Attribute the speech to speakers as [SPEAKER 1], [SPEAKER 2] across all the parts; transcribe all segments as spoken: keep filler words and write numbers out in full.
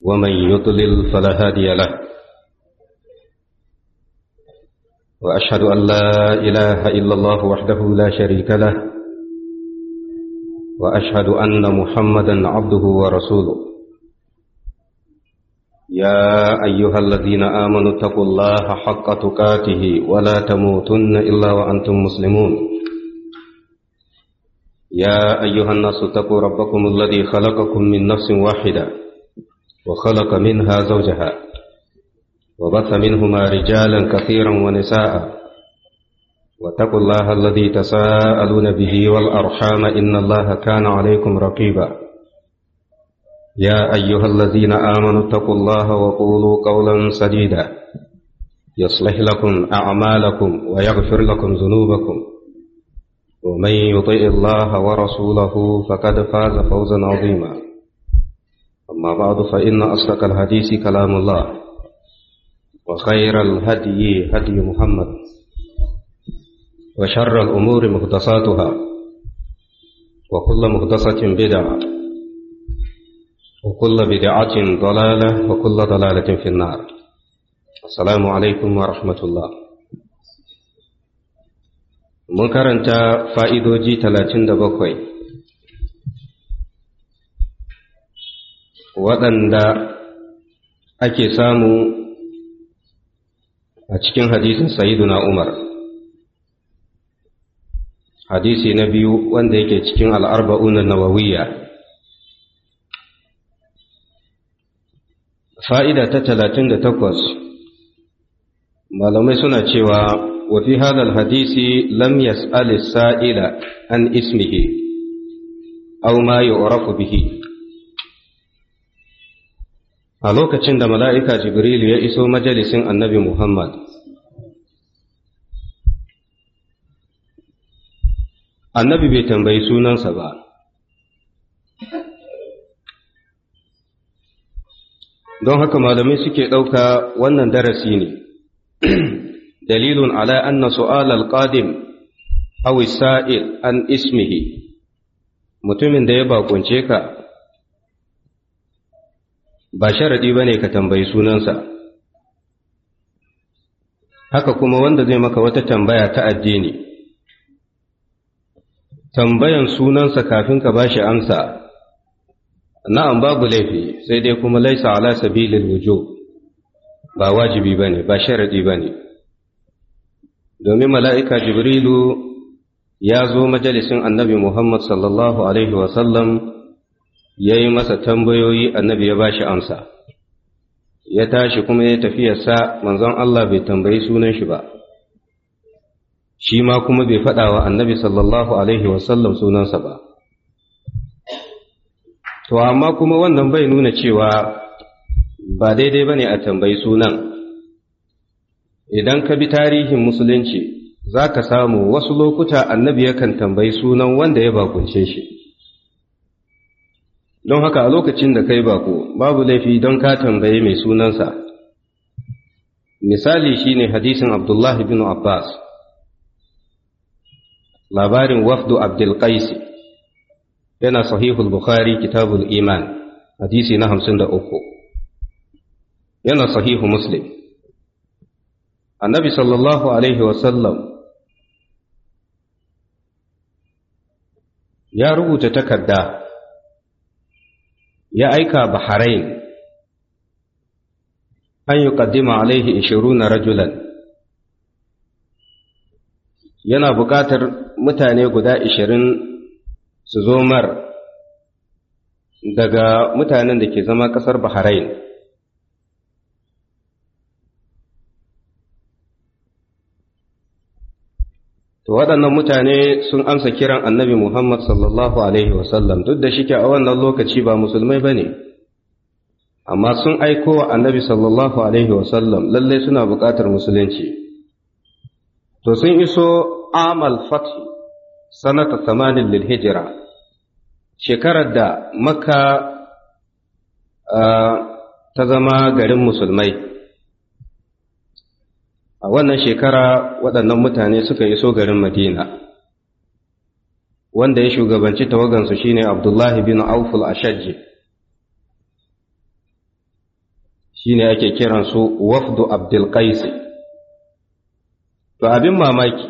[SPEAKER 1] ومن يضلل فلا هادي له وأشهد أن لا إله إلا الله وحده لا شريك له وأشهد أن محمدا عبده ورسوله يا أيها الذين آمنوا اتقوا الله حق تقاته ولا تموتن إلا وأنتم مسلمون يا أيها الناس اتقوا ربكم الذي خلقكم من نفس واحدة وخلق منها زوجها وبث منهما رجالا كثيرا ونساء واتقوا الله الذي تساءلون به والأرحام إن الله كان عليكم رقيبا يا أيها الذين آمنوا اتقوا الله وقولوا قولا سديدا يصلح لكم أعمالكم ويغفر لكم ذنوبكم ومن يطع الله ورسوله فقد فاز فوزا عظيما أما بعد فإن أصدق الحديث كلام الله وخير الهدي هدي محمد وشر الأمور محدثاتها وكل محدثة بدعة وكل بدعة ضلالة وكل ضلالة في النار. السلام عليكم ورحمة الله. mun karanta fa'idoji talatin da bakwai waɗanda ake samu a cikin hadisin Sayyiduna Umar. Hadisi na biyu wanda yake cikin al'arba'un nawawiyya. Fa'ida ta talatin da takwas, malamai suna cewa وفي هذا الحديث لم يسأل السائل عن اسمه أو ما يعرف به. a lokacin da mala'ika Jibrilu ya iso majalisin annabi Muhammad, annabi bai tambayi sunansa ba, don haka malamai suke ɗauka wannan darasi ne. دليل على أن سؤال القادم أو السائل عن اسمه mutumin da ya bakunce ka ba sharadi bane ka tambayi sunansa, haka kuma wanda zai maka wata tambaya ta addini, tambayan sunansa kafin ka bashi amsa na'am babu laifi, sai dai kuma laisa ala sabilil wujub, ba wajibi bane, ba sharadi bane. domin mala'ika Jibrilu ya zo majalisin annabi Muhammad sallallahu Alaihi wasallam ya yi masa tambayoyi, annabi ya ba shi amsa, ya tashi kuma ya tafiyarsa, manzon Allah bai tambayi sunan shi ba, shi ma kuma bai faɗa wa annabi sallallahu Alaihi wasallam sunansa ba. To, amma kuma wannan bai nuna cewa ba daidai ba ne a tambayi sunan. Idan ka bi tarihin musulunci za ka samu wasu lokuta annabi yakan tambayi sunan wanda ya bakunce shi. Don haka a lokacin da kai bako babu laifi don ka tambaye mai sunansa. Misali shine hadisin Abdullah bin Abbas, labarin wafdu Abdul Qais, yana sahihul Bukhari kitabul iman hadisi na hamsin da uku, yana sahihu Muslim. Annabi sallallahu Alaihi wasallam ya rubuta takarda ya aika Bahrain an yi ƙaddima alaihi ishiruna rajulan, yana buƙatar mutane guda ishirin su zo mar daga mutanen da ke zama ƙasar Bahrain. To waɗannan mutane sun amsa kiran annabi Muhammad sallallahu Alaihi wasallam, duk da shike a wannan lokaci ba musulmai ba ne, amma sun aiko wa annabi sallallahu Alaihi wasallam lallai suna buƙatar musulunci. To sun iso amal fathi sanata tamanin lil hijira, shekarar da Makka ta zama garin musulmai. A wannan shekara waɗannan mutane suka iso garin Madina, wanda ya shugabanci tawagansu shine Abdullahi bin Auf al-Ashajj. shi ne ake kiransu wafdu Abdul Qais. To abin mamaki,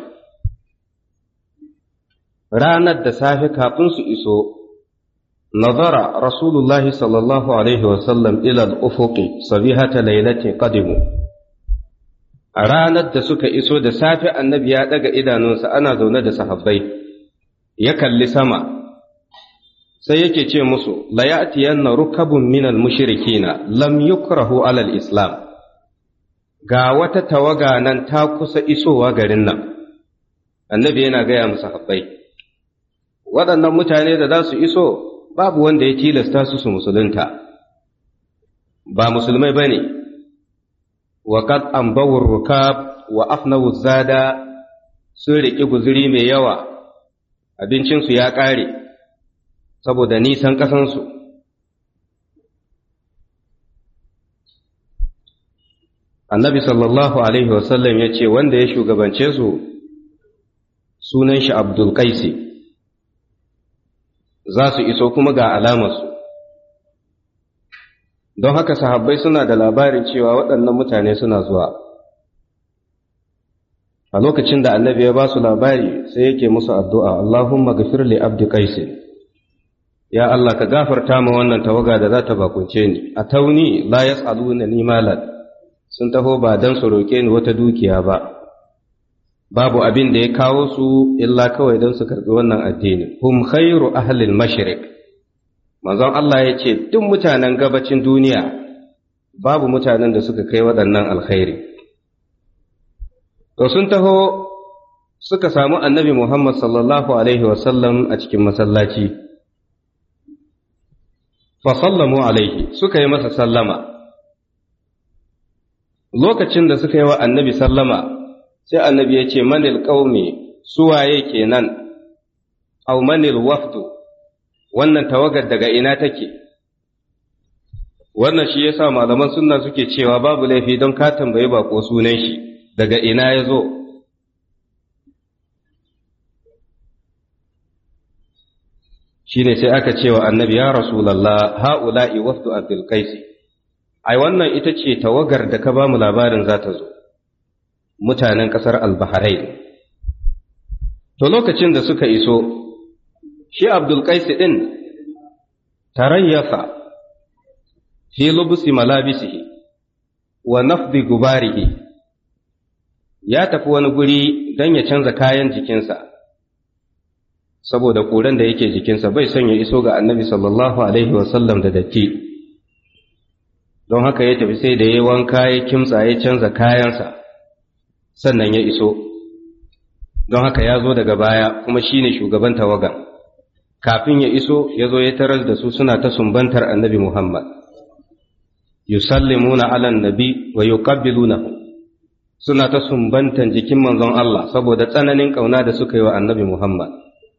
[SPEAKER 1] ranar da safe kafin su iso, nazara Rasulullahi sallallahu Alaihi wasallam ilal ufuqi sabihata lailatin qadimu. A ranar da suka iso da safe annabi ya ɗaga idanunsa ana zaune da sahabbai, ya kalli sama, sai yake ce musu, la ya'tiyanna rukabun minal mushrikina lam yukrahu alal islam. Ga wata tawaga nan ta kusa isowa garin nan, annabi yana gaya musu sahabbai, waɗannan mutane da za su iso babu wanda ya tilasta su su musulunta, ba musulmai ba ne. وقد أنبوا الركاب وأفنوا الزاد sun riƙi guzuri mai yawa, abincinsu ya ƙare saboda nisan ƙasansu. Annabi sallallahu Alaihi wasallam ya ce wanda ya shugabance su sunan shi Abdul Qaisi, za su iso kuma ga alamarsu. Don haka sahabbai suna da labarin cewa waɗannan mutane suna zuwa. A lokacin da annabi ya ba su labari sai yake musu addu'a, Allahumma gafir li abdi Qais. Ya Allah ka gafarta ma wannan tawaga da za ta bakunce ni, a tauni la yas'aluna ni malan. Sun taho ba dan su roƙe ni wata dukiya ba. Babu abin da ya kawo su illa kawai don su karɓi wannan addini. Hum khairu ahlil mashriq. Manzon Allah ya ce, duk mutanen gabacin duniya babu mutanen da suka kai waɗannan alkhairi. To sun taho suka samu annabi Muhammad sallallahu Alaihi wasallam a cikin masallaci. Fa sallamu alaihi suka yi masa sallama. Lokacin da suka yi wa annabi sallama, sai annabi ya ce, manil qaumi suwaye kenan, au manil wafdu. Wannan tawagar daga ina take, wannan shi yasa malaman sunna suke cewa babu laifi don ka tambayi bako sunan shi daga ina ya zo. Shi ne sai aka cewa annabi ya Rasulallah ha'ula'i wafdu Abdul Qais, ai wannan ita ce tawagar da ka ba mu labarin za ta zo, mutanen ƙasar Al-Bahrain. To lokacin da suka iso, shi Abdul Qais ɗin tarayyafa fi lubusi malabisihi wa nafdi gubarihi, ya tafi wani guri don ya canza kayan jikinsa, saboda ƙuran da yake jikinsa bai son ya iso ga annabi sallallahu Alaihi wasallam da datti, don haka ya tafi sai da ya wanka ya kimtsa ya canza kayansa, sannan ya iso, don haka ya zo daga baya kuma shi ne shugaban tawagan. Kafin ya iso ya zo ya tarar da su suna ta sumbantar annabi Muhammad, yusallimuna ala nabi wa yuqabbilunahu, suna ta sumbantan jikin manzon Allah saboda tsananin ƙauna da suka yi wa annabi Muhammad.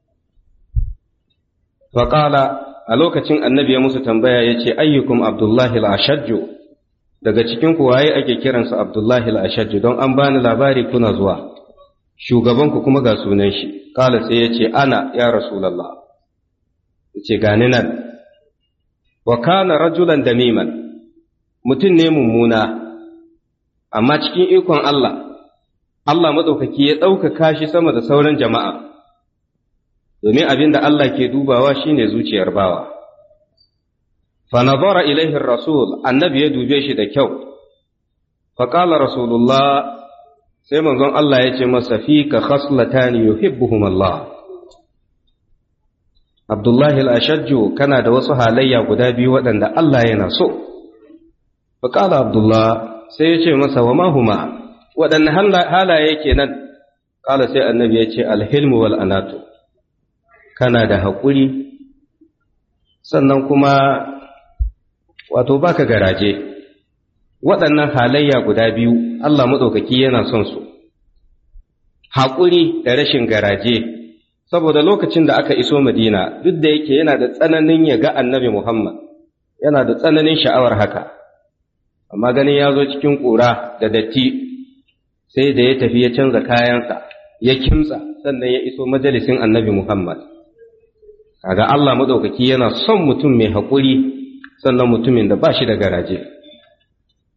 [SPEAKER 1] Faƙala a lokacin annabi ya musu tambaya ya ce, ayyukum Abdullahi al-Ashajju, daga cikin ku waye ake kiransa Abdullahi al-Ashajju, don an bani labari kuna zuwa, shugabanku kuma ga sunan shi. Ƙala sai ya ce, ana ya Rasulallah. ce gani nan, wa kana rajulan damiman, mutum ne mummuna, amma cikin ikon Allah, Allah maɗaukaki ya ɗaukaka shi sama da sauran jama'a, domin abin da Allah ke dubawa shine zuciyar bawa. Fa nazara ilaihi rasul, annabi ya dube shi da kyau, fa qala rasulullah, sai manzon Allah ya ce masa, fika khaslatani yuhibbuhum Allah. Abdullahi al-Ashajju kana da wasu halayya guda biyu waɗanda Allah yana so. Faƙala Abdullah sai ya ce masa wa mahuma, waɗanne halaye kenan? Ƙala sai annabi ya ce alhilmu wal anatu, kana da haƙuri, sannan kuma wato baka garaje. Waɗannan halayya guda biyu Allah maɗaukaki yana son su, haƙuri da rashin garaje. Saboda lokacin da aka iso Madina, duk da yake yana da tsananin ya ga annabi Muhammad, yana da tsananin sha'awar haka, amma ganin ya zo cikin ƙura da datti, sai da ya tafi ya canza kayansa, ya kimtsa, sannan ya iso majalisin annabi Muhammad. Kaga Allah maɗaukaki yana son mutum mai haƙuri, sannan mutumin da ba shi da garaje.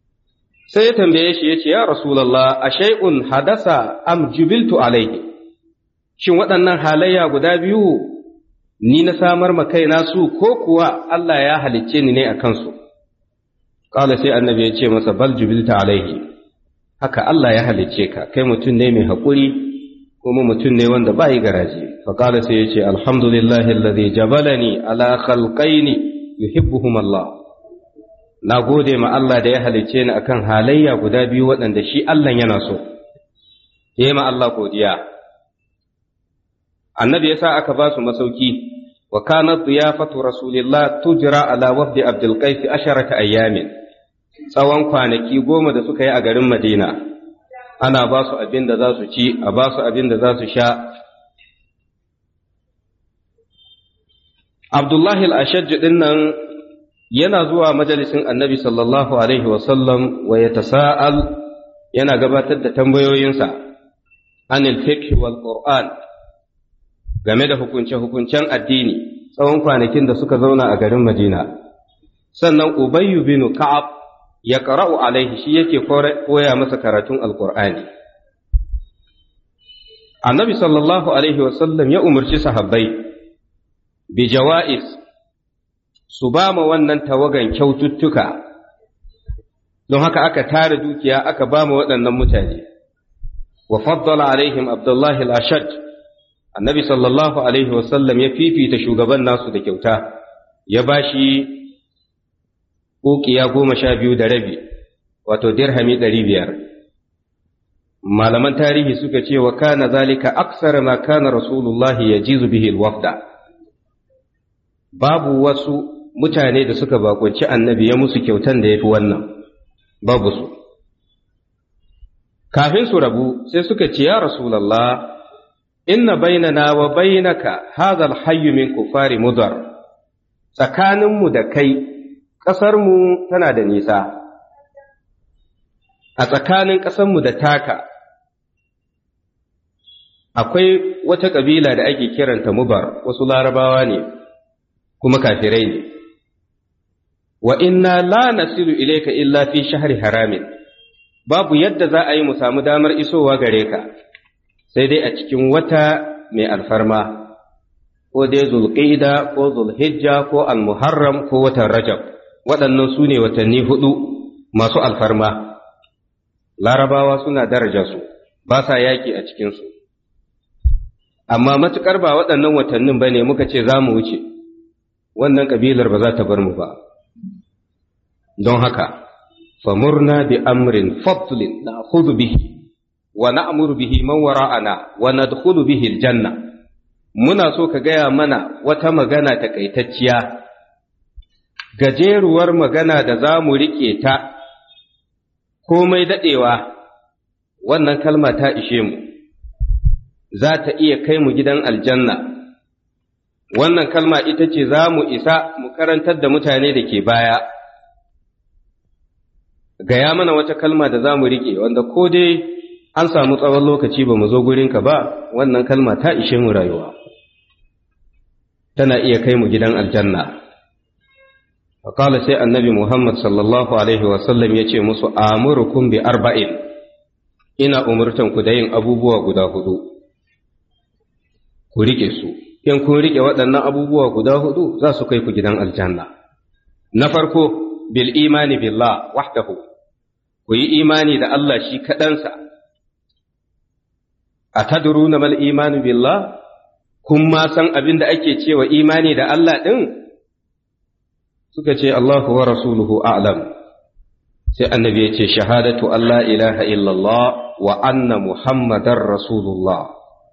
[SPEAKER 1] sai ya tambaye shi ya ce, ya Rasulallah, a shay'un hadasa am jubiltu alaihi, shin waɗannan halayya guda biyu ni na samar ma kaina su ko kuwa Allah ya halicce ni ne a kansu? Ƙala sai annabi ya ce masa, bal jubilta alaihi, haka Allah ya halicce ka, kai mutum ne mai haƙuri kuma mutum ne wanda ba yi garaje. Faƙala sai ya ce, alhamdulillahi alladhi jabalani ala khalqaini yuhibbuhum Allah. Na gode ma Allah da ya halicce ni akan halayya guda biyu waɗanda shi Allah yana so. Ya ma Allah godiya. Annabi ya sa aka ba su masauki, wa kanat ziyafatu rasulillah tujra ala wafdi Abdul Qais asharata ayyamin. Tsawon kwanaki goma da suka yi a garin Madina, ana ba su abin da za su ci, a ba su abin da za su sha. Abdullahi al-Ashajj din nan yana zuwa majalisin Annabi sallallahu alaihi wa sallam wa yatasa'al, yana gabatar da tambayoyinsa anil fiqh wal Qur'an, game da hukunce-hukuncen addini tsawon kwanakin da suka zauna a garin Madina. Sannan Ubayyu bin Ka'ab ya qara'u alaihi, shi yake koya masa karatun Alƙur'ani. Annabi sallallahu alaihi wasallam ya umarci sahabbai bi jawa'is, su ba ma wannan tawagan kyaututtuka, don haka aka tara dukiya aka ba ma waɗannan mutane. Wa faddala alaihim Abdullahi al-Ashaj, annabi sallallahu alaihi wasallam ya fifita shugaban nasu da kyauta, ya ba shi ukiya goma sha biyu da rabi, wato dirhami ɗari biyar. Malaman tarihi suka ce wa kana zalika aksara ma kana rasulullahi ya jizu bihi alwafda. Babu wasu mutane da suka bakunci annabi ya musu kyautan da ya fi wannan, babu su. Kafin su rabu sai suka ce, ya Rasulallah, inna bainana wa bainaka hadha alhayy min kufari mudar, tsakaninmu da kai ƙasarmu tana da nisa, a tsakanin ƙasarmu da taka akwai wata ƙabila da ake kiranta Mubar, wasu larabawa ne kuma kafirai ne. Wa inna la nasilu ilayka illa fi shahri haramin, babu yadda za a yi mu samu damar isowa gare ka sai dai a cikin wata mai alfarma, ko dai Zulqa'ida ko Zulhijja ko Al-Muharram ko watan Rajab. Waɗannan su ne watanni huɗu masu alfarma. Larabawa suna daraja su, ba sa yaƙi a cikinsu. Amma matuƙar ba waɗannan watannin ba ne muka ce za mu wuce, wannan ƙabilar ba za ta bar mu ba. Don haka, famurna bi amrin fadlin na hudu bihi, wa na'muru bihi man wara'ana, wa nadkhulu bihi aljanna. Muna so ka gaya mana wata magana takaitacciya, gajeruwar magana da za mu riƙe ta komai daɗewa, wannan kalma ta ishe mu, za ta iya kai mu gidan aljanna. Wannan kalma ita ce za mu isa mu karantar da mutane da ke baya. Gaya mana wata kalma da za mu riƙe, wanda ko dai an samu tsawon lokaci ba mu zo gurinka ba, wannan kalma ta ishe mu rayuwa, tana iya kai mu gidan aljanna. Faƙala sai annabi Muhammad sallallahu Alaihi wasallam ya ce musu, amurukum bi arba'in, ina umurtanku da yin abubuwa guda hudu, ku riƙe su, in kun riƙe waɗannan abubuwa guda hudu za su kai ku gidan aljanna. Na farko, bil imani billah wahdahu, ku yi imani da Allah shi kaɗansa. A tadruna mal imanu billah, kun ma san abin da ake cewa imani da Allah ɗin? Suka ce Allahu wa rasuluhu a'lam. Sai annabi ya ce shahadatu Allah ilaha illallah wa anna muhammadar rasulullah.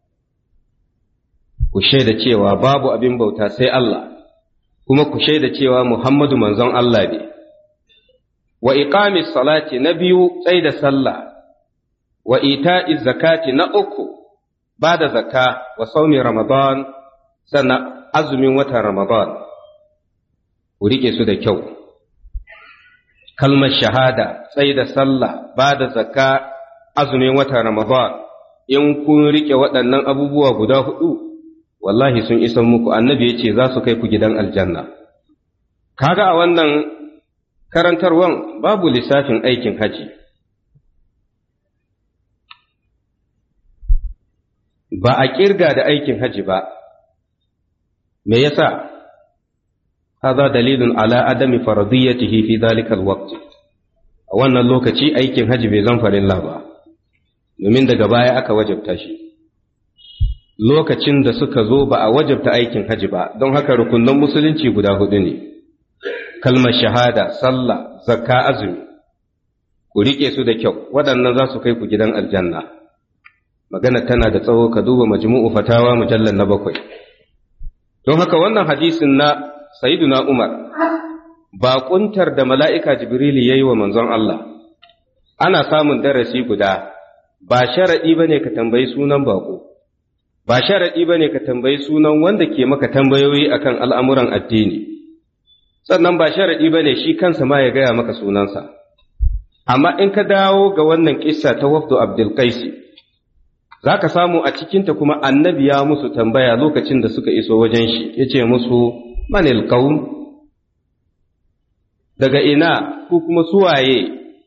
[SPEAKER 1] Ku shaida cewa babu abin bauta sai Allah, kuma ku shaida cewa Muhammadu manzon Allah ne. Wa iqamis salati, na biyu tsaida sallah. Wa ita'iz zakati, na uku ba da zakka. Wa saumi ramadan, sannan azumin watan ramadan. Ku riƙe su da kyau. Kalmar shahada, tsaida sallah, ba da zakka, azumin watan ramadan, in kun riƙe waɗannan abubuwa guda huɗu, wallahi sun isan muku. Annabi ya ce za su kai ku gidan aljanna. Kaga a wannan karantarwan babu lissafin aikin haji, ba a kirga da aikin haji ba. Me yasa? Haza dalilun ala adami faradiyatihi fi dhalika alwaqt. A wannan lokaci aikin haji bai zan farilla ba, domin daga baya aka wajabta shi. Lokacin da suka zo ba a wajabta aikin haji ba, don haka rukunan musulunci guda hudu ne. Kalmar shahada, sallah, zakka, azumi. Ku riƙe su da kyau, waɗannan za su kai ku gidan aljanna. Magana tana da tsawo, ka duba majmu'u fatawa mujallar na bakwai. Don haka wannan hadisin na Sayyiduna Umar, baƙuntar da mala'ika Jibrilu ya yi wa manzon Allah, ana samun darasi guda, ba sharaɗi ba ne ka tambayi sunan baƙo, ba sharaɗi ba ne ka tambayi sunan wanda ke maka tambayoyi akan al'amuran addini, sannan ba sharaɗi ba ne shi kansa ma ya gaya maka sunansa. Amma in ka dawo ga wannan kissa ta wafdu Abdul Qaisi, za ka samu a cikinta kuma annabi ya musu tambaya lokacin da suka iso wajen shi, ya ce musu, manil qaum, daga ina ku kuma suwaye?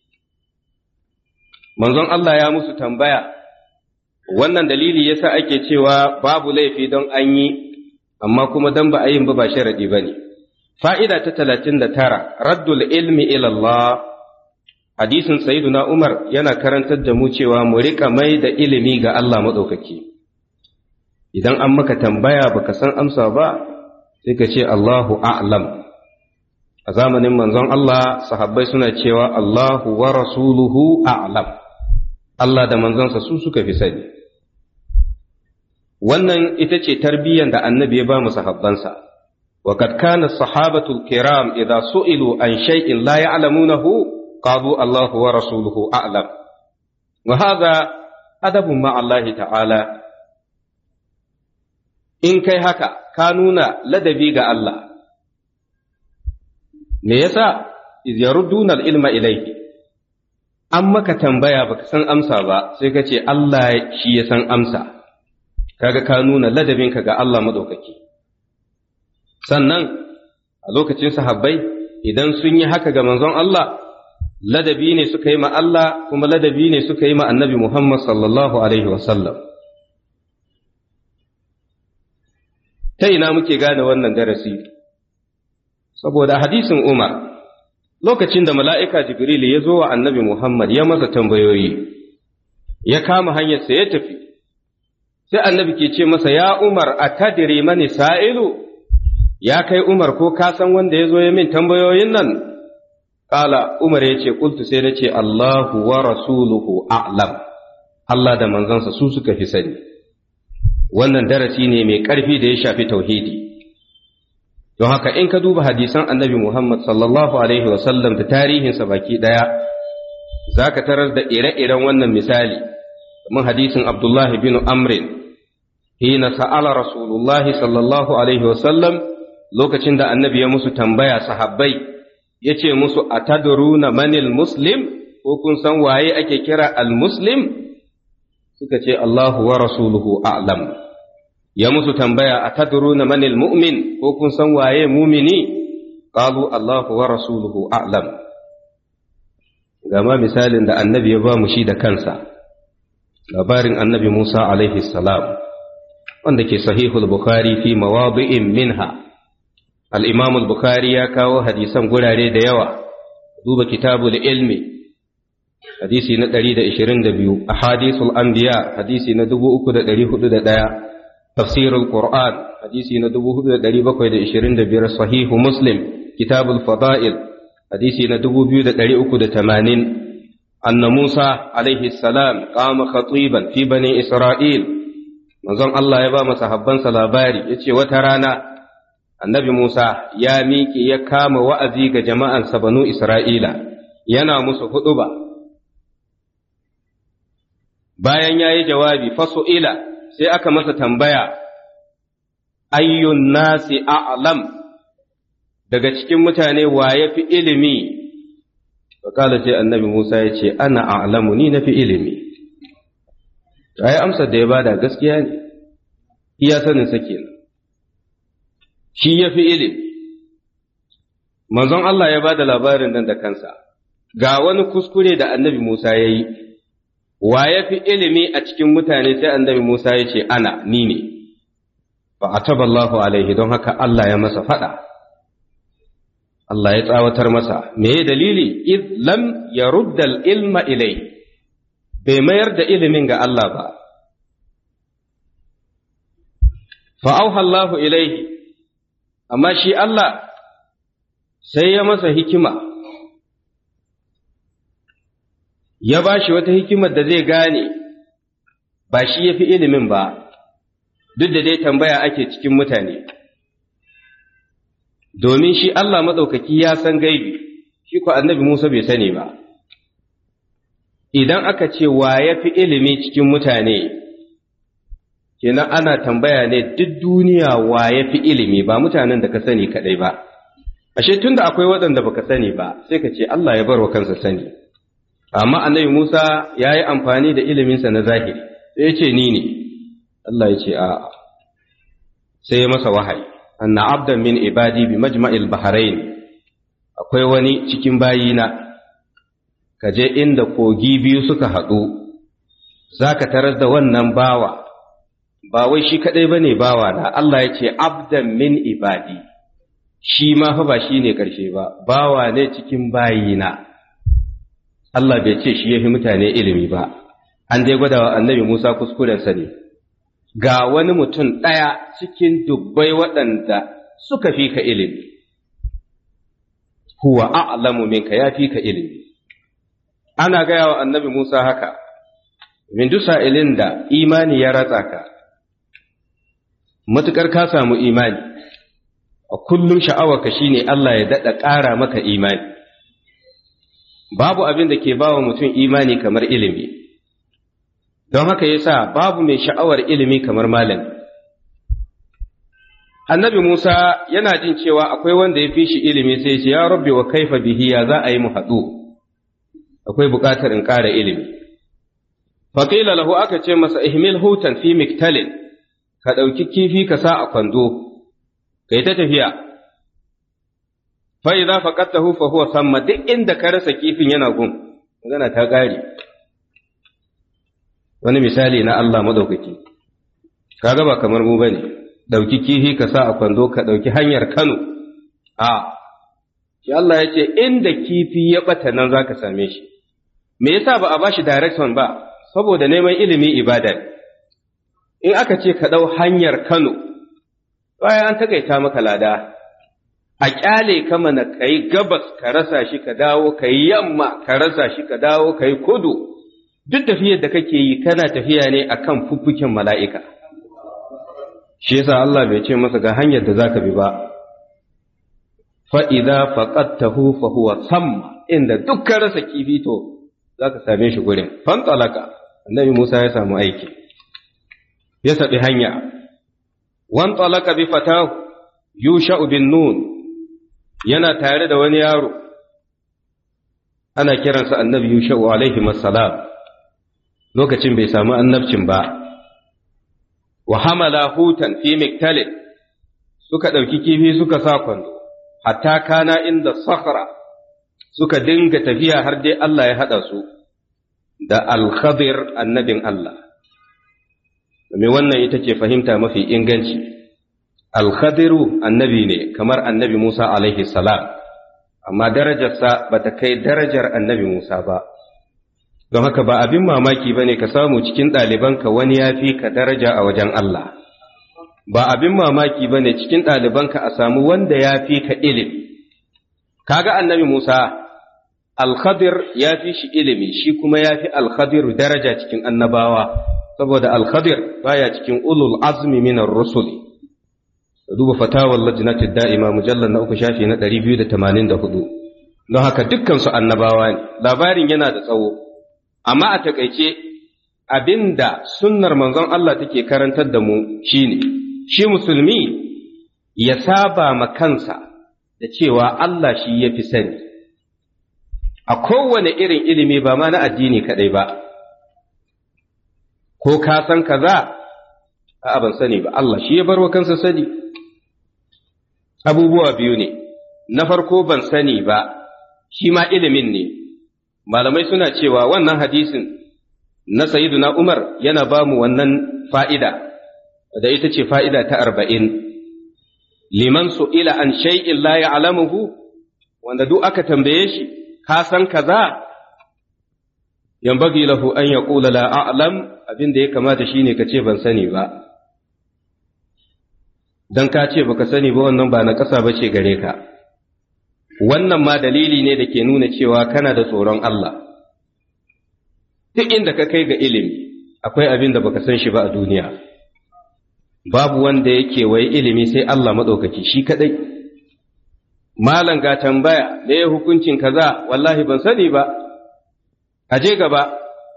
[SPEAKER 1] Manzon Allah ya musu tambaya, wannan dalili yasa ake cewa babu laifi don an yi, amma kuma don ba a yin ba ba sharaɗi ba ne. Fa'ida ta talatin da tara, raddul ilmi ilallah. Hadisin Sayyiduna Umar yana karantar da mu cewa mu riƙa mai da ilimi ga Allah maɗaukaki. Idan an maka tambaya baka san amsa ba, sai ka ce Allahu a'lam. A zamanin manzon Allah, sahabbai suna cewa Allahu wa rasuluhu a'lam. Allah da manzonsa su suka fi sani. Wannan ita ce tarbiyyar da annabi ya ba mu sahabbansa. Wa kad kana sahabatul kiram idza su'ilu an shay'in la ya'lamunahu قالوا الله ورسوله أعلم وهذا أدب مع الله تعالى إن كي هكا كانونا لدبي ga Allah me yasa iz yarudduna al-ilma ilayhi an maka tambaya baka san amsa ba sai ka ce Allah shi ya san amsa kaga ka nuna ladabinka ga Allah madaukaki sannan a lokacin sahabbai idan sun yi haka ga manzon Allah ladabi ne suka yi ma Allah kuma ladabi ne suka yi ma annabi Muhammad sallallahu Alaihi wasallam. Ta ina muke gane wannan darasi? Saboda hadisin Umar, lokacin da mala'ika Jibril ya zo wa annabi Muhammad ya masa tambayoyi, ya kama hanyarsa ya tafi, sai annabi ke ce masa, ya Umar, a tadiri mani sa'ilu, ya kai Umar ko ka san wanda ya zo ya min tambayoyin nan? Kala Umar ya ce, Kultu sai na ce, Allahu wa rasuluhu a'lam, Allah da manzansa su suka fi sani. Wannan darasi ne mai ƙarfi da ya shafi tauhidi. Don haka in ka duba hadisan annabi Muhammad sallallahu Alaihi wasallam da tarihinsa baki ɗaya, za ka tarar da ire-iren wannan misali, kamar hadisin Abdullahi bin Amrin, hina sa'ala Rasulullahi sallallahu Alaihi wasallam lokacin da annabi ya musu tambaya sahabbai, ya ce musu a tadruna manil muslim ko kun san waye ake kira al-muslim suka ce Allahu wa rasuluhu a'lam. Ya musu tambaya a tadruna manil mu'min ko kun san waye mumini qalu Allahu wa rasuluhu a'lam. Gama misalin da annabi ya ba mu shi da kansa labarin annabi Musa alaihi salam wanda ke sahihul bukhari fi mawadi'in minha. Al'imam al-Bukhari ya kawo hadisan gurare da yawa, duba kitabul ilmi, hadisi na ɗari da ishirin da biyu, a hadisul anbiya hadisi na dubu uku da ɗari hudu da ɗaya, tafsirul Qur'an, hadisi na dubu hudu da ɗari bakwai da ishirin da biyar, sahihu Muslim, kitabul fada'il, hadisi na dubu biyu da ɗari uku da tamanin, anna Musa alaihi salam qama khatiban fi bani Isra'il, manzon Allah ya ba masahabbansa labari, ya ce wata rana annabi Musa ya miƙe ya kama wa'azi ga jama'ansa banu Isra'ila, yana musu huɗuba. Bayan ya yi jawabi, fasu'ila sai aka masa tambaya, ayyun nasi a'lam, daga cikin mutane wa ya fi ilimi? Fakala sai annabi Musa ya ce, ana a'lamu ni na fi ilimi. Ta yi amsar da ya bada gaskiya ne, iya sanin sa kenan. Shi ya fi ilimi, manzon Allah ya ba da labarin nan da kansa, ga wani kuskure da annabi Musa ya yi, wa ya fi ilimi a cikin mutane sai annabi Musa ya ce ana ni ne fa ataballahu alaihi don haka Allah ya masa fada Allah ya tsawatar masa me dalili id lam yarudda al-ilma ilai bai mayar da ilimin ga Allah ba fa auha Allahu ilaihi amma shi Allah sai ya masa hikima ya ba shi wata hikimar da zai gane ba shi ya fi ilimin ba, duk da dai tambaya ake cikin mutane. Domin shi Allah maɗaukaki ya san gaibi, shi ko annabi Musa bai sani ba. Idan aka ce wa ya fi ilimi cikin mutane, kenan ana tambaya ne duk duniya wa ya fi ilimi ba mutanen da ka sani kaɗai ba. Ashe tun da akwai waɗanda baka sani ba, sai ka ce Allah ya bar wa kansa sani. Amma annabi Musa ya yi amfani da iliminsa na zahiri, sai ya ce ni ne, Allah ya ce a'a, sai ya masa wahayi, anna abdan min ibadi bi majma'il bahrain akwai wani cikin bayina, ka je inda kogi biyu suka haɗu, za ka tarar da wannan bawa, ba wai shi kaɗai ba ne bawa na, Allah ya ce abdan min ibadi, shi ma fa ba shi ne ƙarshe ba, bawa ne cikin bayina. Allah bai ce shi ya fi mutane ilimi ba, an dai gwada wa annabi Musa kuskurensa ne, ga wani mutum ɗaya cikin dubbai waɗanda suka fi ka ilimi, huwa a'lamu minka ya fi ka ilimi. Ana gaya wa annabi Musa haka, min duk sa'ilin da imani ya ratsa ka, matuƙar ka samu imani, a kullum sha'awarka shine Allah ya daɗa ƙara maka imani. Babu abin da ke ba wa mutum imani kamar ilimi, don haka yasa babu mai sha'awar ilimi kamar malami. Annabi Musa yana jin cewa akwai wanda ya fi shi ilimi sai ce, ya rabbi wa kaifa bihi ya za a yi mu haɗu, akwai buƙatar in ƙara ilimi. Faƙila lahu aka ce masa ihmil hutan fi miktalin, ka ɗauki kifi ka sa a kwando, ka yi ta tafiya. Fa'iza faƙattahu fa huwa samma duk inda ka rasa kifin yana gun, magana ta ƙare. Wani misali na Allah maɗaukaki, ka ba kamar mu ba ne, ɗauki kifi ka sa a kwando ka ɗauki hanyar Kano, a, shi Allah ya ce inda kifi ya ɓata nan za ka same shi. Me yasa ba a ba shi direction ba, saboda neman ilimi ibada ne. In aka ce ka ɗau hanyar Kano, bayan an taƙaita maka lada. A ƙyale ka mana ka yi gabas ka rasa shi ka dawo, ka yi yamma ka rasa shi ka dawo, ka yi kudu, duk tafiyar da kake yi kana tafiya ne a kan fuffuken mala'ika. Shi yasa Allah bai ce masa ga hanyar da za ka bi ba, fa'iza faƙattahu fa huwa samma inda duk ka rasa kifi to za ka same shi gurin. Fantsalaka, annabi Musa ya samu aiki, ya saɓi hanya, wantsalaka bi fatahu, Yusha'u bin Nun, yana tare da wani yaro, ana kiransa annabi Yusha'u alaihi salam, lokacin bai samu annabcin ba, wa hamala hutan fi miktalin, suka ɗauki kifi suka sa kwando, hatta kana inda sakhra suka dinga tafiya har dai Allah ya haɗa su da Al-Khadir annabin Allah. Domin wannan ita ce fahimta mafi inganci. Al-Khadiru annabi ne kamar annabi Musa alaihi salam, amma darajarsa ba ta kai darajar annabi Musa ba. Don haka ba abin mamaki ba ne ka samu cikin ɗalibanka wani ya fi ka daraja a wajen Allah. Ba abin mamaki ba ne cikin ɗalibanka a samu wanda ya fi ka ilimi. Kaga annabi Musa, Al-Khadir ya fi shi ilimi, shi kuma ya fi Al-Khadiru daraja cikin annabawa, saboda Al-Khadir baya cikin ulul azmi minar rusuli. Duba fatawar lajinatul da'ima mujallar na uku shafi na ɗari biyu da tamanin da hudu. Don haka dukkansu annabawa ne, labarin yana da tsawo, amma a taƙaice abinda sunnar manzon Allah take karantar da mu shine, shi musulmi ya saba ma kansa da cewa Allah shi ya fi sani, a kowane irin ilimi ba ma na addini kaɗai ba, ko ka san kaza, a ban sani ba, Allah shi ya bar wa kansa sani. Abubuwa biyu ne, na farko ban sani ba, shi ma ilimin ne, malamai suna cewa wannan hadisin na Sayyiduna Umar yana ba mu wannan fa'ida, da ita ce fa'ida ta arba'in. Liman su'ila an shay'in la ya'lamuhu, wanda duk aka tambaye shi, ka san kaza? Yambagi lahu an yaqula la a'lam, abin da ya kamata shine ka ce ban sani ba. Dan ka ce baka sani ba wannan ba na ƙasa bace gare ka. Wannan ma dalili ne da ke nuna cewa kana da tsoron Allah. Duk inda ka kai ga ilimi, akwai abin da baka san shi ba a duniya. Babu wanda yake wai ilimi sai Allah maɗaukaki shi kaɗai. Malam ga tambaya, me ya hukuncin kaza, wallahi ban sani ba, aje gaba.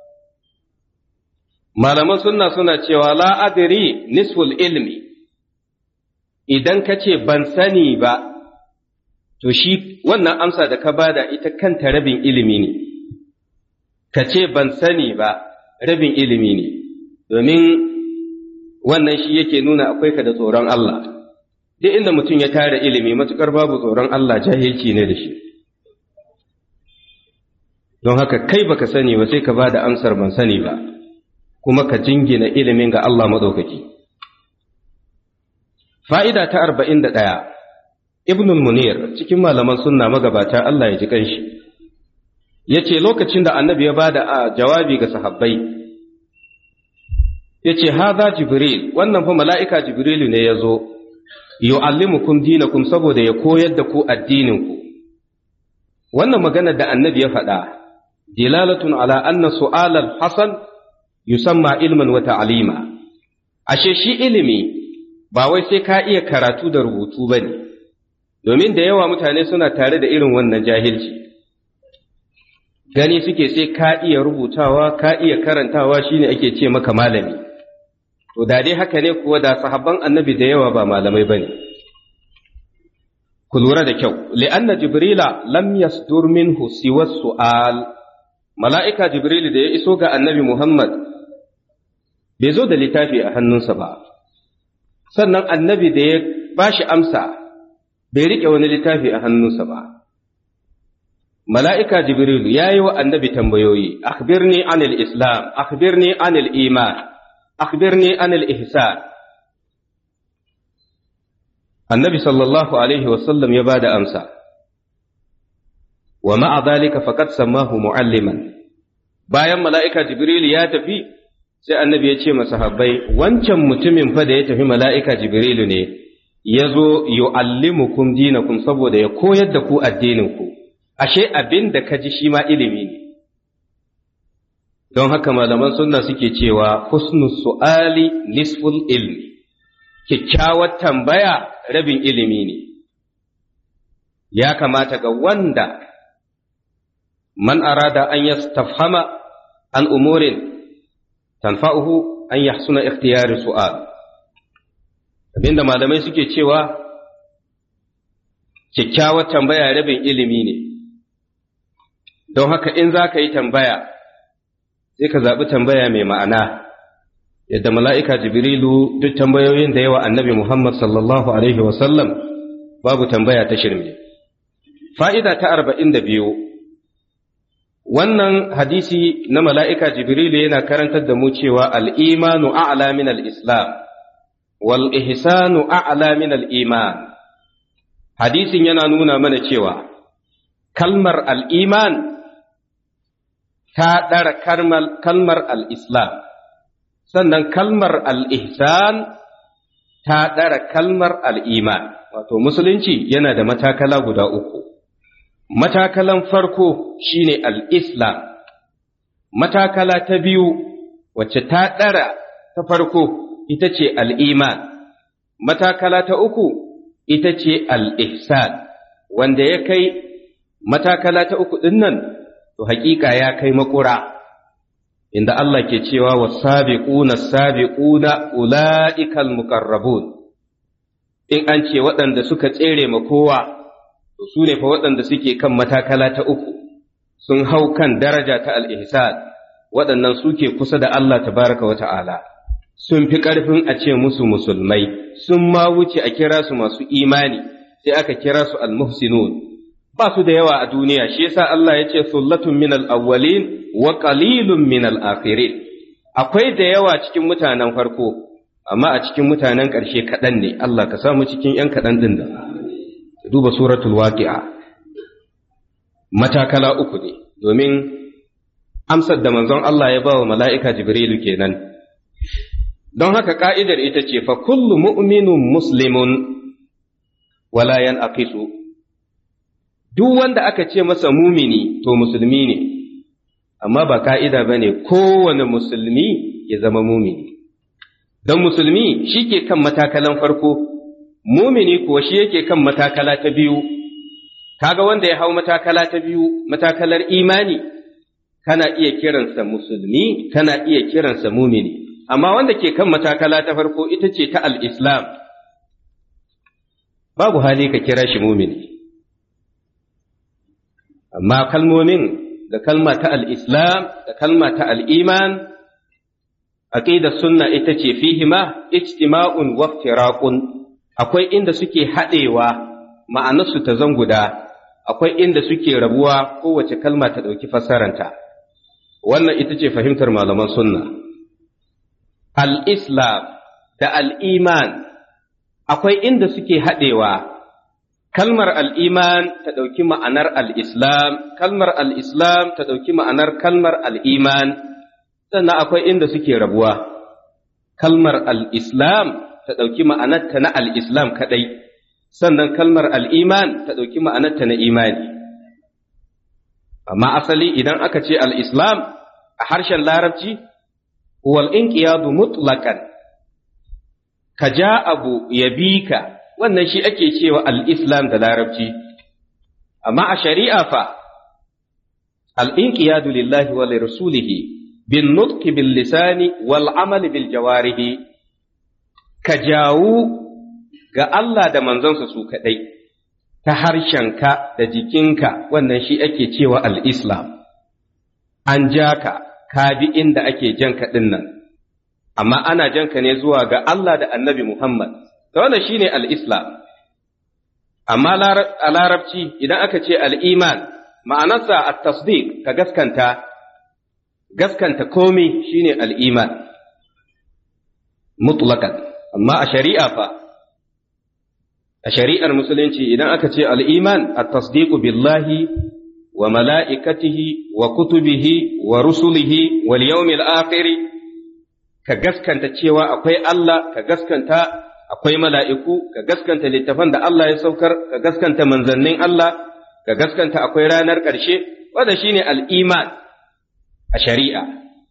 [SPEAKER 1] Malaman sunna suna cewa la adri nisful ilmi, idan ka ce ban sani ba, to shi wannan amsa da ka bada ita kanta rabin ilimi ne. Ka ce ban sani ba rabin ilimi ne, domin wannan shi yake nuna akwai ka da tsoron Allah. Duk inda mutum ya tara ilimi matuƙar babu tsoron Allah jahilci ne da shi. Don haka kai baka sani ba sai ka ba da amsar ban sani ba, kuma ka jingina ilimin ga Allah maɗaukaki. Fa'ida ta arba'in da ɗaya, Ibnul Munir cikin malaman sunna magabata Allah ya ji ƙanshi. Ya ce lokacin da annabi ya ba da jawabi ga sahabbai, ya ce, Haza Jibril, wannan fa mala'ika Jibrilu ne ya zo, yu'allimukum dinakum saboda ya koyar da ku addininku. Wannan maganar da annabi ya faɗa, dilalatun ala anna su'alal hasan yusamma ilman wa ta'alima. Ashe shi ilimi ba wai sai ka iya karatu da rubutu ba ne, domin da yawa mutane suna tare da irin wannan jahilci. Gani suke sai ka iya rubutawa, ka iya karantawa shine ake ce maka malami. To da dai haka ne kuwa da sahabban annabi da yawa ba malamai bane. Ku lura da kyau, li'anna Jibrila lam yasdur minhu siwa su'al. Mala'ika Jibrilu da ya iso ga annabi Muhammad bai zo da littafi a hannunsa ba. Sannan annabi da ya bashi amsa bai riƙe wani littafi a hannunsa ba. Mala'ika Jibrilu ya yi wa annabi tambayoyi, akhbirni anil Islam, akhbirni anil iman, akhbirni anil ihsan. Annabi sallallahu Alaihi wasallam ya ba da amsa, wa ma'a zalika faqad sammahu mu'alliman. Bayan mala'ika Jibrilu ya tafi, sai annabi ya ce masahabbai, wancan mutumin fa da ya tafi mala'ika Jibrilu ne, ya zo yu'allimukum dinakum saboda ya koyar da ku addininku. Ashe abin da ka ji shi ma ilimi ne, don haka malaman sunna suke cewa husnul su'ali nisful ilmi, kyakkyawar tambaya rabin ilimi ne. Ya kamata ga wanda man arada an yastafhama an umurin tanfa'uhu an yahsuna ikhtiyari su'al. Abinda malamai suke cewa kyakkyawar tambaya rabin ilimi ne. Don haka in za ka yi tambaya, sai ka zaɓi tambaya mai ma'ana, yadda mala'ika Jibrilu duk tambayoyin da yawa annabi Muhammad sallallahu Alaihi wasallam babu tambaya ta shirme. Fa'ida ta arba'in da biyu, wannan hadisi na mala'ika Jibrilu yana karantar da mu cewa al'imanu a'la min al'islam, wal ihsanu a'la min al'iman. Hadisin yana nuna mana cewa kalmar al'iman ta ɗara kalmar al'islam, sannan kalmar al'ihsan ta ɗara kalmar al'iman, wato musulunci yana da matakala guda uku. Matakalan farko shine al'islam, matakala ta biyu wacce ta ɗara ta farko ita ce al'iman, matakala ta uku ita ce al'ihsan, wanda ya kai matakala ta uku ɗin nan, to haƙiƙa ya kai makura, inda Allah ke cewa wa sabiquna sabiquna ula'ikal muqarrabun. In an ce waɗanda suka tsere ma kowa, to su ne fa waɗanda suke kan matakala ta uku, sun hau kan daraja ta al'ihsan, waɗannan suke kusa da Allah tabaraka wa ta'ala, sun fi ƙarfin a ce musu musulmai, sun ma wuce a kira su masu imani, sai aka kira su al-muhsinun. Ba su da yawa a duniya, shi yasa Allah ya ce sullatun min al-awwalin wa qalilun min al-akhirin akwai da yawa cikin mutanen farko amma a cikin mutanen ƙarshe kaɗan ne Allah ka samu cikin ‘yan kaɗan ɗin da duba suratul waqi'a matakala uku ne domin amsar da manzon Allah ya ba wa mala'ika Jibrilu kenan don haka ka'idar ita ce fa kullu mu'minun muslimun wala yanqisu duk wanda aka ce masa mumini to musulmi ne amma ba ka'ida bane kowane musulmi ya zama mumini don musulmi shi ke kan matakalan farko mumini kuwa shi yake kan matakala ta biyu kaga wanda ya hau matakala ta biyu matakalar imani kana iya kiransa musulmi kana iya kiransa mumini amma wanda ke kan matakala ta farko ita ce ta al-islam babu hali ka kira shi mumini amma kalmomin da kalma ta al-islam da kalma ta al-iman aqidar sunna ita ce fihima ijtima'un wa iftiraqun akwai inda suke haɗewa ma'anarsu ta zan guda akwai inda suke rabuwa kowace kalma ta ɗauki fassaranta wannan ita ce fahimtar malaman sunna al-islam da al-iman akwai inda suke haɗewa kalmar al-iman ta ɗauki ma'anar al-islam kalmar al-islam ta ɗauki ma'anar kalmar al-iman sannan akwai inda suke rabuwa kalmar al-islam ta ɗauki ma'anarta na al-islam kaɗai sannan kalmar al-iman ta ɗauki ma'anarta na imani amma asali idan aka ce al-islam a harshen larabci wal inqiyadu mutlaqan ka ja abu ya bi ka wannan shi ake cewa al-islam da larabci amma a shari'a fa al-inqiyadu lillahi wa li rasulihi bin nutqi bil lisani wal amali bil jawarihi ka jawu ga Allah da manzonsa su kadai ta harshenka da jikinka wannan shi ake cewa al-islam an ja ka ka bi inda ake janka din nan amma ana janka ne zuwa ga Allah da annabi Muhammad to wannan shine al-islam amma a larabci idan aka ce al-iman ma'anarsa at-tasdiq ka gaskanta gaskanta komai shine al-iman mutlaqan amma a shari'a fa a shari'ar musulunci idan aka ce al-iman at-tasdiqu billahi wa mala'ikatihi wa kutubihi wa rusulihi wal yawmil akhir ka gaskanta cewa akwai Allah ka gaskanta akwai mala'iku ka gaskanta littafan da Allah ya saukar ka gaskanta manzannin Allah ka gaskanta akwai ranar ƙarshe wanda shine al-iman a shari'a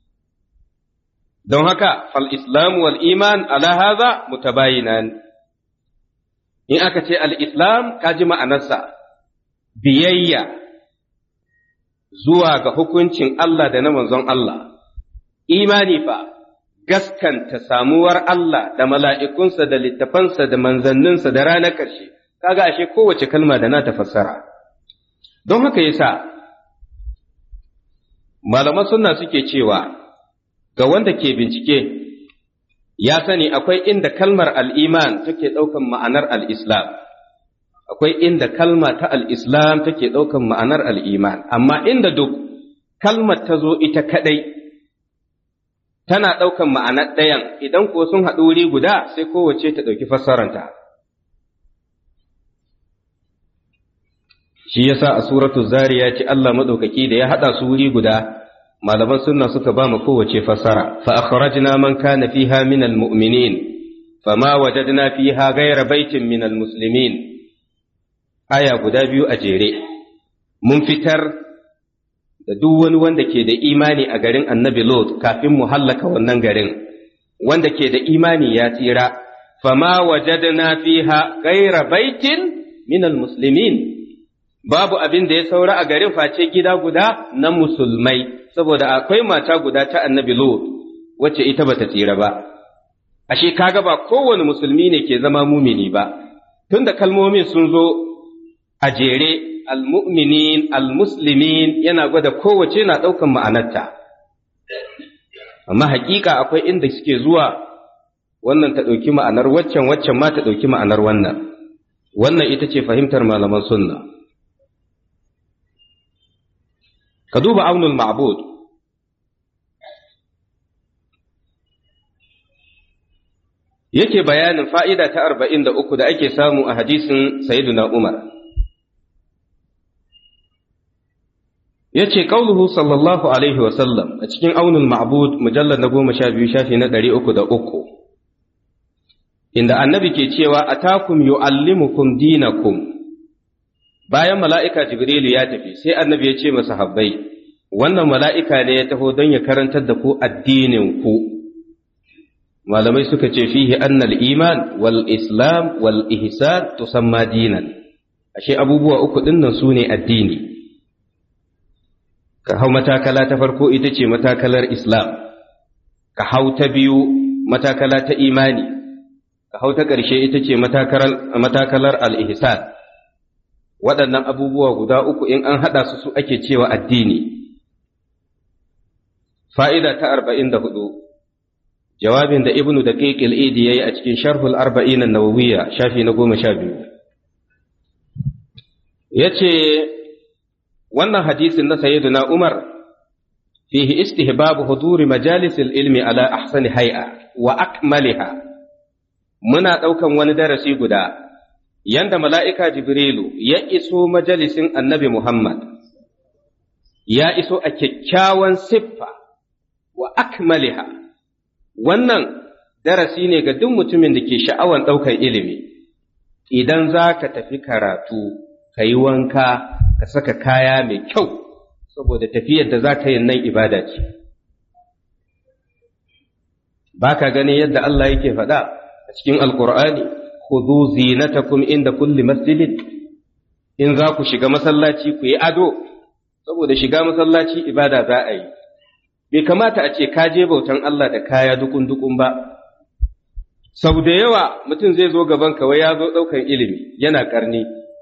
[SPEAKER 1] don haka fal islam wal iman ala hadha mutabayinan in aka ce al-islam ka ji ma'anarsa biyayya zuwa ga hukuncin Allah da na manzon Allah imani fa gaskanta samuwar Allah da mala'ikunsa da littafansa da manzanninsa da ranar ƙarshe kaga ashe kowace kalma da na tafassara don haka yasa malaman sunna suke cewa ga wanda ke bincike ya sani akwai inda kalmar al'iman take ɗaukan ma'anar al'islam akwai inda kalma ta al'islam take ɗaukan ma'anar al'iman amma inda duk kalmar ta zo ita kaɗai tana ɗaukan ma'anar ɗayan idan ko sun haɗu wuri guda sai kowace ta ɗauki fassaranta shi yasa a suratul zariya ce Allah madaukaki da ya haɗa su wuri guda malaman sunna suka ba mu kowace fassara fa akhrajna man kana fiha min almu'minin fama wajadna fiha ghayra baitin min almuslimin aya guda biyu a jere mun fitar da duk wani wanda ke da imani a garin annabi Lot kafin mu hallaka wannan garin wanda ke da imani ya tsira fama wajadna fiha ghayra baitin min almuslimin babu abin da ya saura a garin face gida guda na musulmai saboda akwai mata guda ta annabi Lot wacce ita bata tsira ba ashe kaga ba kowane musulmi ne ke zama mumini ba tunda kalmomin sun zo a jere almu'minin almuslimin yana gwada kowace na daukan ma'anarta amma hakika akwai inda suke zuwa wannan ta dauki ma'anar waccan waccan ma ta dauki ma'anar wannan wannan ita ce fahimtar malaman sunna ka duba aunul ma'bud yake bayanin fa'ida ta arba'in da uku da ake samu a hadisin Sayyiduna Umar. Yace qauluhu sallallahu alaihi wa sallam a cikin aunul ma'bud mujallad na goma sha biyu shafi na ɗari uku da uku, inda annabi ke cewa atakum yu'allimukum dinakum. Bayan mala'ika Jibrilu ya tafi sai annabi ya ce masa habbai, wannan mala'ika ne ya taho don ya karantar da ku addinin ku. Malamai suka ce fihi annal iman wal islam wal ihsan tusamma dinan, ashe abubuwa uku dinnan su ne addini. Ka hau matakala ta farko ita ce matakalar Islam, ka hau ta biyu matakala ta imani, ka hau ta ƙarshe ita ce matakalar al-ihsan. Waɗannan abubuwa guda uku in an haɗa su su ake cewa addini. Fa'ida ta arba'in da hudu, jawabin da Ibnu Daqiq al-Idi ya yi a cikin Sharhul Arba'in an-Nawawiyya shafi na goma sha biyu. Ya ce, wannan hadisin na Sayyiduna Umar fihi istihbabu huduri majalisil ilmi ala ahsani hay'a wa akmaliha. Muna ɗaukan wani darasi guda, yanda mala'ika Jibrilu ya iso majalisin annabi Muhammad, ya iso a kyakkyawan siffa wa akmaliha. Wannan darasi ne ga duk mutumin da ke sha'awan ɗaukan ilimi. Idan za ka tafi karatu, ka yi wanka, ka saka kaya mai kyau, saboda tafiyar da za ka yi nan ibada ce. Ba ka gani yadda Allah yake faɗa a cikin Alƙur'ani, khudhu zinatakum inda kulli masjidin, in za ku shiga masallaci ku yi ado, saboda shiga masallaci ibada za a yi. Bai kamata a ce ka je bautan Allah da kaya dukun-dukun ba. Sau da yawa mutum zai zo gaban kawai ya zo ɗaukan ilimi yana ƙarni.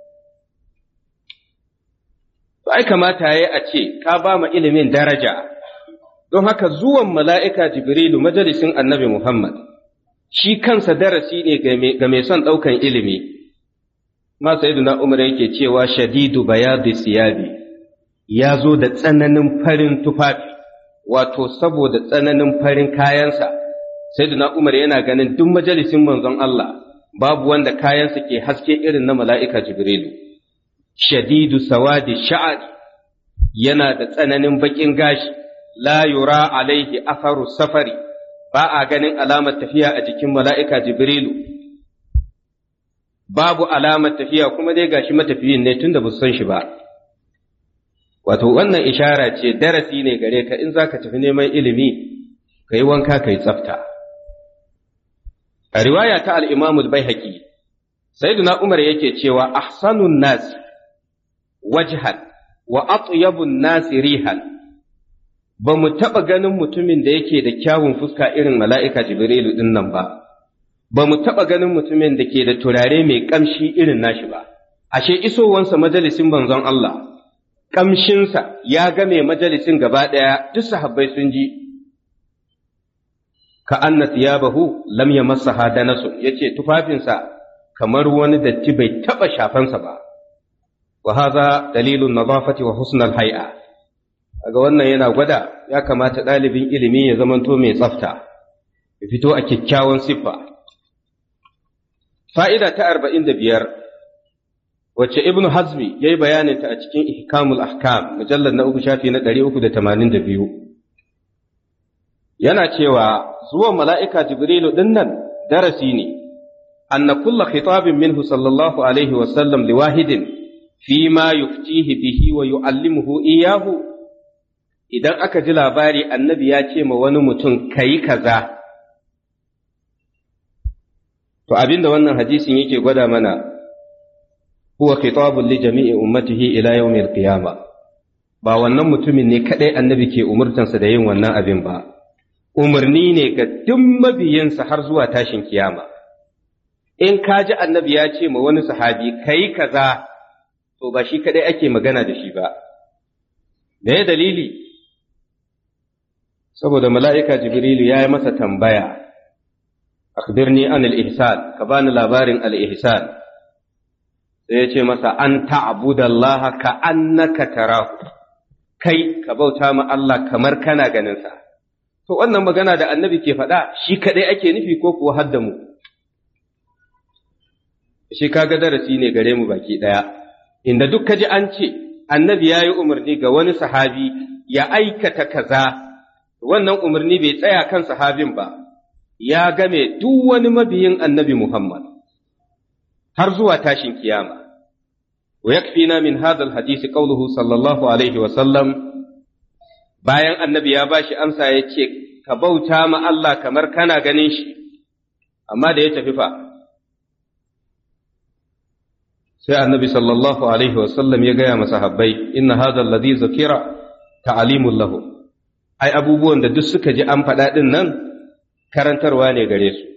[SPEAKER 1] Ai kamata ya yi a ce ka ba ma ilimin daraja, don haka zuwan mala'ika Jibrilu majalisin annabi Muhammad, shi kansa darasi ne ga mai son ɗaukan ilimi. Ma Sayyiduna Umar yake cewa shadidu bayadi siyabi, ya zo da tsananin farin tufafi, wato saboda tsananin farin kayansa. Sayyiduna Umar yana ganin duk majalisin manzon Allah babu wanda kayansa ke haske irin na mala'ika Jibrilu. Shadidu sawadi sha'ari, yana da tsananin baƙin gashi, la yura alaihi afaru safari, ba a ganin alamar tafiya a jikin mala'ika Jibrilu, babu alamar tafiya kuma dai gashi matafiyin ne tunda ba su san shi ba. Wato wannan ishara ce, darasi ne gare ka in za ka tafi neman ilimi, ka yi wanka ka yi tsafta. A riwaya ta al'imamul Baihaqi, Sayyiduna Umar yake cewa ahsanun nasi wajhan wa atyabun nasi rihan. Ba mu taɓa ganin mutumin da yake da kyawun fuska irin mala'ika Jibrilu ɗin nan ba, ba mu taɓa ganin mutumin da ke da turare mai ƙamshi irin nashi ba. Ashe isowansa majalisin manzon Allah, ƙamshinsa ya game majalisin gaba ɗaya, duk sahabbai sun ji. Ka anna thiyabahu lam yamassaha danasun, yace tufafinsa kamar wani datti bai taɓa shafansa ba. Wa haza dalilun nadafati wa husnal hay'a. Kaga wannan yana gwada ya kamata ɗalibin ilimi ya zamanto mai tsafta, ya fito a kyakkyawan siffa. Fa'ida ta arba'in da biyar, wacce Ibn Hazmi ya yi bayaninta a cikin Ihkamul Ahkam, mujallar na uku shafi na ɗari uku da tamanin da biyu. Yana cewa zuwan mala'ika Jibrilu ɗin nan darasi ne, anna kulla khitabin minhu sallallahu alaihi wasallam liwahidin fi ma yuftihi bihi wa yu'allimuhu iyahu. Idan aka ji labari annabi ya ce ma wani mutum kayi kaza, to abinda wannan hadisin yake gwada mana, huwa khitabun li jami'i ummatihi ila yawmil qiyama. Ba wannan mutumin ne kadai annabi ke umurtansa da yin wannan abin ba, umarni ne ga duk mabiyinsa har zuwa tashin kiyama. In ka ji annabi ya ce ma wani sahabi kayi kaza, to ba shi kadai ake magana da shi ba. Me dalili? Saboda mala'ika Jibrilu ya yi masa tambaya, akhbirni an al-ihsan, ka bani labarin al-ihsan. Sai ya ce masa, an ta'budallaha ka annaka tarahu, kai ka bauta ma Allah kamar kana ganinsa. To wannan magana da annabi ke faɗa shi kaɗai ake nufi ko kuwa hadda mu? shi kaga darasi ne gare mu baki ɗaya, inda duk kaji an ce annabi ya yi umarni ga wani sahabi ya aikata kaza, wannan umarni bai tsaya kan sahabin ba, ya game duk wani mabiyin annabi Muhammad har zuwa tashin kiyama. Wa yakfina min hadha alhadisi qawluhu sallallahu alaihi wa sallam, bayan annabi ya bashi amsa ya ce ka bauta ma Allah kamar kana ganin shi, amma da ya tafi fa sai annabi sallallahu alaihi wasallam ya gaya masa habbai, inna hadha alladhi zakira ta'alimun lahu, ai abubuwan da duk suka ji an faɗa ɗin nan karantarwa ne gare su.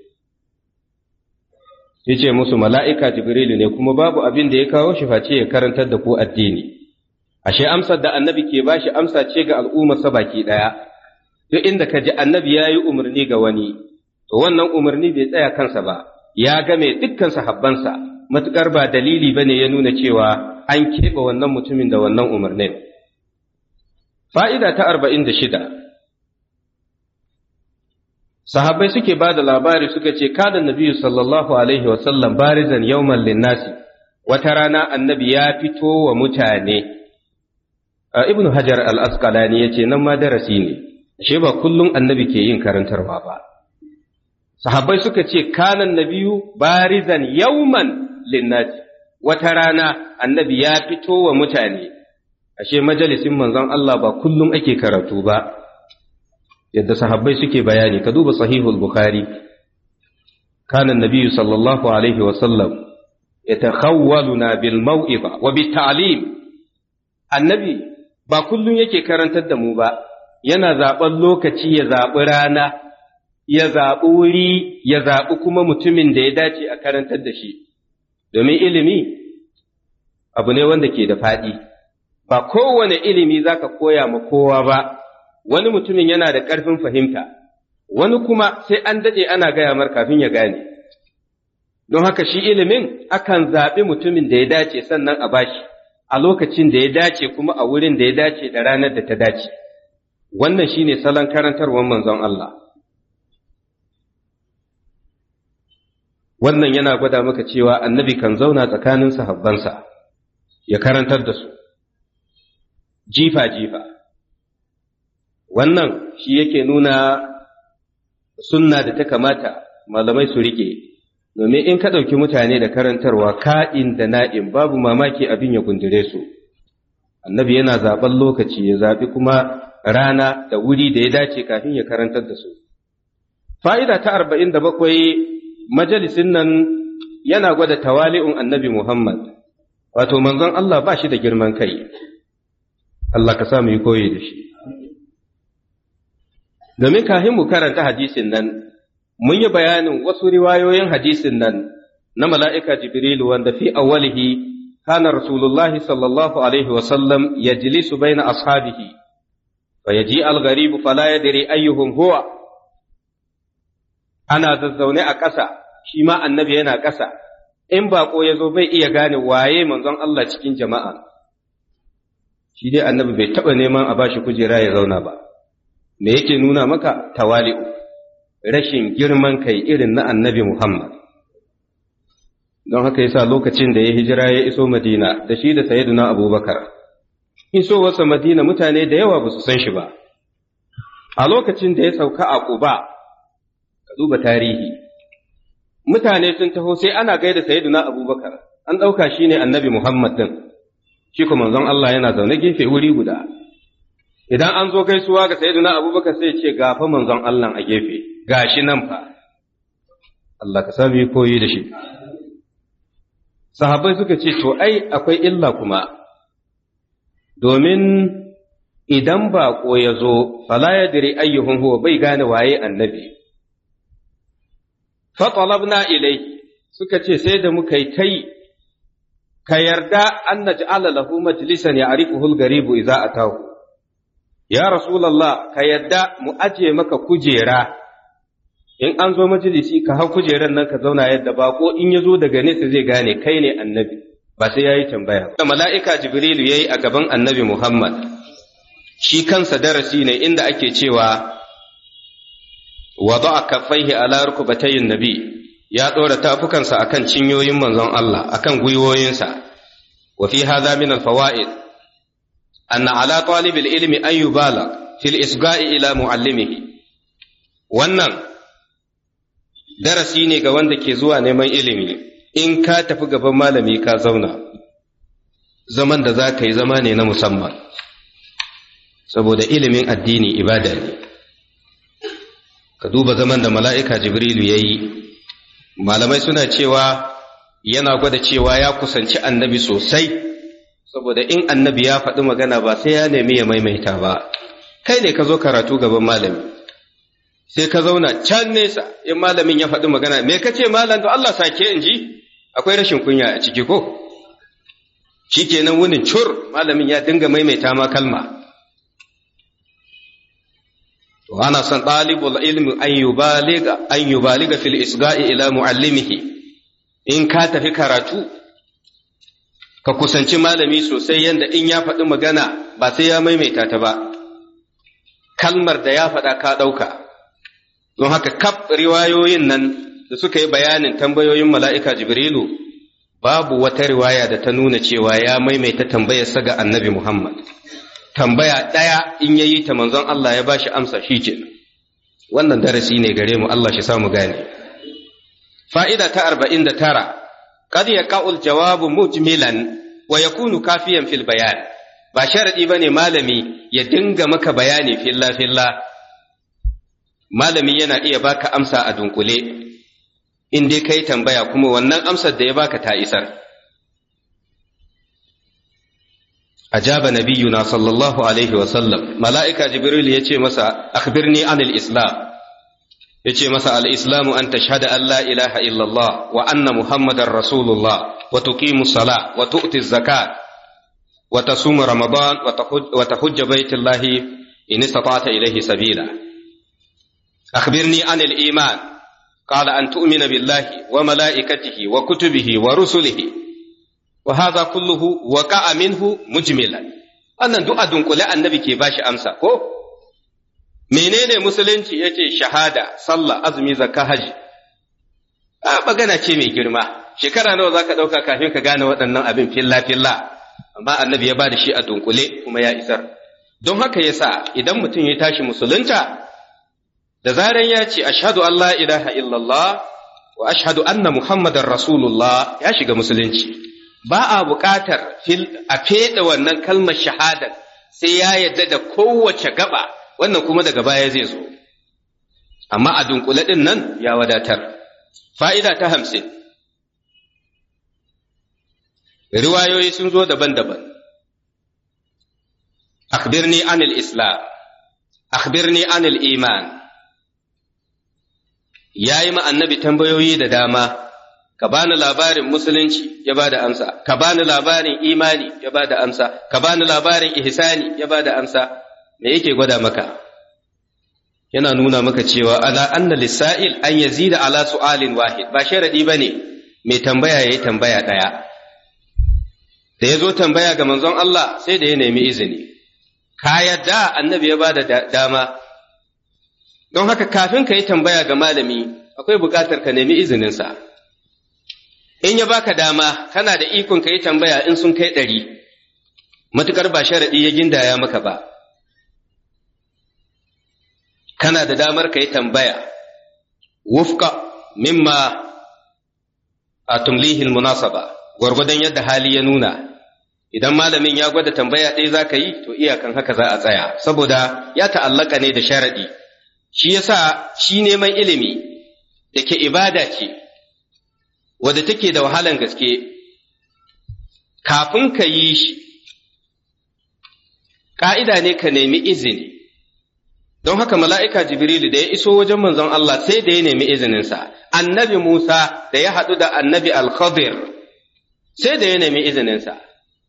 [SPEAKER 1] Yace musu mala'ika Jibrilu ne, kuma babu abin da ya kawo shi face ya karantar da ku addini. Ashe amsar da annabi ke bashi amsa ce ga al'ummarsa baki ɗaya, duk inda ka ji annabi ya yi umarni ga wani, to wannan umarni bai tsaya kansa ba, ya game dukkan sahabbansa, matuƙar ba dalili ba ne ya nuna cewa an keɓe wannan mutumin da wannan umarnin. Fa'ida ta arba'in da shida, sahabbai suke ba da labari suka ce, kada nabi sallallahu alaihi wasallam barizan yawman linnasi, wata rana annabi ya fito wa mutane. Ibn Hajar al-Asqalani ya ce nan ma darasi ne, ashe ba kullum annabi ke yin karantarwa ba. Sahabbai suka ce, kanan nabiyu barizan yawman linnasi, wata rana annabi ya fito wa mutane, ashe majalisin manzon Allah ba kullum ake karatu ba, yadda sahabbai suke bayani, ka duba sahihul Bukhari, kanan nabiyu sallallahu alaihi wasallam ya takhawwaluna bil maw'iza wa bit ta'lim, annabi ba kullum yake karantar da mu ba, yana zaɓen lokaci, ya zaɓi rana, ya zaɓi wuri, ya zaɓi kuma mutumin da ya dace a karantar da shi, domin ilimi abu ne wanda ke da faɗi, ba kowane ilimi za ka koya ma kowa ba, wani mutumin yana da ƙarfin fahimta, wani kuma sai an daɗe ana gaya mar kafin ya gane, don haka shi ilimin akan zaɓi mutumin da ya dace sannan a bashi, a lokacin da ya dace kuma a wurin da ya dace da ranar da ta dace. Wannan shi ne salon karantarwar manzon Allah. Wannan yana gwada maka cewa annabi kan zauna tsakanin sahabbansa ya karantar da su jifa-jifa. Wannan shi yake nuna sunna da ta kamata malamai su rike, domin in ka ɗauki mutane da karantarwa ka'in da na'in babu mamaki abin ya gundure su. Annabi yana zaɓen lokaci, ya zaɓi kuma rana da wuri da ya dace kafin ya karantar da su. Fa'ida ta arba'in da bakwai, majalisin nan yana gwada tawali'un annabi Muhammad, wato manzon Allah ba shi da girman kai, Allah ka sa mu yi koyi da shi. Domin kafin mu karanta hadisin nan, mun yi bayanin wasu riwayoyin hadisin nan na mala'ika Jibrilu wanda fi awwalihi kana Rasulullahi sallallahu alaihi wasallam ya jilisu bai na ashabihi, fa ya ji algaribu fala ya dare ayyuhun huwa, ana zazzaune a ƙasa, shi ma annabi yana ƙasa, in baƙo ya zo bai iya gane waye manzon Allah cikin jama'a, shi dai annabi bai taɓa neman a bashi kujera ya zauna ba, me yake nuna maka tawali'u, rashin girman kai irin na annabi Muhammad. Don haka yasa lokacin da ya hijira ya iso Madina da shi da Sayyiduna Abubakar, isowarsa Madina mutane da yawa ba su san shi ba. A lokacin da ya sauka a Quba, ka duba tarihi, mutane sun taho sai ana gaida Sayyiduna Abubakar, an ɗauka shi ne annabi Muhammad din, shi kuma manzon Allah yana zaune gefe wuri guda. Idan an zo gaisuwa ga Sayyiduna Abubakar sai ce gafa manzon Allah a gefe, gashi nan fa, Allah ka sami koyi da shi. Sahabbai suka ce, to ai akwai illa kuma, domin idan baƙo ya zo, fala ya dire ayyuhun huwa bai gane waye annabi. Fatalabna ilai suka ce sai da muka yi tai, ka yarda an naj'ala lahu majlisan ya arifuhul garibu idza atahu. Ya Rasulallah, ka yadda mu ajiye maka kujera, in an zo majalisi ka hau kujeran nan ka zauna yadda bako in ya zo daga nesa zai gane kai ne annabi, ba sai ya yi tambaya. Da mala'ika Jibrilu ya yi a gaban annabi Muhammad, shi kansa darasi ne inda ake cewa, wada a kafaihi ala rukubatayin nabi, ya ɗora tafukansa akan cinyoyin manzon Allah akan gwiwoyinsa wa fi hadha min al-fawaid anna ala talib al-ilmi an yubalagh fil isga'i ila muallimihi. Wannan darasi ne ga wanda ke zuwa neman ilimi. In ka tafi gaban malami ka zauna, zaman da za ka yi zama ne na musamman, saboda ilimin addini ibada ne. Ka duba zaman da mala'ika Jibrilu ya yi, malamai suna cewa yana gwada cewa ya kusanci annabi sosai, saboda in annabi ya faɗi magana ba sai ya nemi ya maimaita ba. Kai ne ka zo karatu gaban malami, sai ka zauna can nesa, in malamin ya faɗi magana, me ka ce malam da Allah sake in ji? Akwai rashin kunya a ciki ko? Shi kenan wunin cur, malamin ya dinga maimaita ma kalma. To ana son ɗalibul ilmi an yubaliga an yubaliga fil isga'i ila muallimihi. In ka tafi karatu ka kusanci malami sosai yanda in ya faɗi magana ba sai ya maimaita ta ba, kalmar da ya faɗa ka ɗauka. Don haka kaf riwayoyin nan da suka yi bayanin tambayoyin mala'ika Jibrilu, babu wata riwaya da ta nuna cewa ya maimaita tambayarsa ga annabi Muhammad. Tambaya ɗaya in yayi ta manzon Allah ya bashi amsa shi ke. Wannan darasi ne gare mu, Allah shi samu gane. Fa'ida ta arba'in da tara, qad yaqa'ul jawabu mujmilan wa yakunu kafiyan fil bayan. Ba sharadi bane malami ya dinga maka bayani filla filla. Malami yana iya baka amsa a dunkule, in dai kai tambaya kuma wannan amsar da ya baka ta isar. Ajaba nabiyuna sallallahu alaihi wa sallam, mala'ika Jibril ya ce masa, akhbirni anil islam. Ya ce masa, al-islamu an tashhada an la ilaha illallah wa anna muhammadar rasulullah wa tuqimu salat wa tu'ti zakat wa tasumu ramadan wa tahujja baitullahi in istata'ta ilayhi sabila. أخبرني عن الإيمان قال أن تؤمن بالله وملائكته وكتبه ورسله وهذا كله وقع منه مجملا. أنا دعا دنقل النبي كي باش أمسا كو menene musulunci yace shahada sallah azumi zakka haji a magana ce mai girma. Shekara nawa zaka dauka kafin ka gane waɗannan abin filla filla, amma annabi ya bada shi a dunkule kuma ya isar. Don haka yasa idan mutum ya tashi musulunta, da zaran ya ce ashhadu an la ilaha illallah wa ashhadu anna muhammadar rasulullah, ya shiga musulunci. Ba a buƙatar a feɗe wannan kalmar shahada sai ya yadda da kowace gaba, wannan kuma daga baya zai zo, amma a dunkule ɗin nan ya wadatar. Fa'ida ta hamsin, riwayoyi sun zo daban-daban. Akhbirni anil islam, akhbirni anil iman. Ya yi ma annabi tambayoyi da dama, ka bani labarin musulunci ya ba da amsa, ka bani labarin imani ya ba da amsa, ka bani labarin ihsani ya ba da amsa. Me yake gwada maka? Yana nuna maka cewa ala anna lisa'il an yazida ala su'alin wahid, ba sharadi bane mai tambaya yayi tambaya daya. Da yazo tambaya ga manzon Allah sai da ya nemi izini. Ka yadda annabi ya bada dama. Don haka kafin ka yi tambaya ga malami akwai buƙatar ka nemi izininsa. In ya baka dama kana da ikon ka yi tambaya in sun kai ɗari, matuƙar ba sharaɗi ya gindaya maka ba. Kana da damar ka yi tambaya, wufka mimma a tumlihil munasaba, gwargwadon yadda hali ya nuna. Idan malamin ya gwada tambaya ɗaya za ka yi, to iyakan haka za a tsaya, saboda ya ta'allaka ne da sharaɗi. Shi yasa shi neman ilimi da ke ibada ce, wadda take da wahalan gaske, kafin ka yi shi, ƙa'ida ne ka nemi izini. Don haka mala'ika Jibrilu da ya iso wajen manzon Allah sai da ya nemi izininsa, annabi Musa da ya haɗu da annabi Al-Khadir sai da ya nemi izininsa.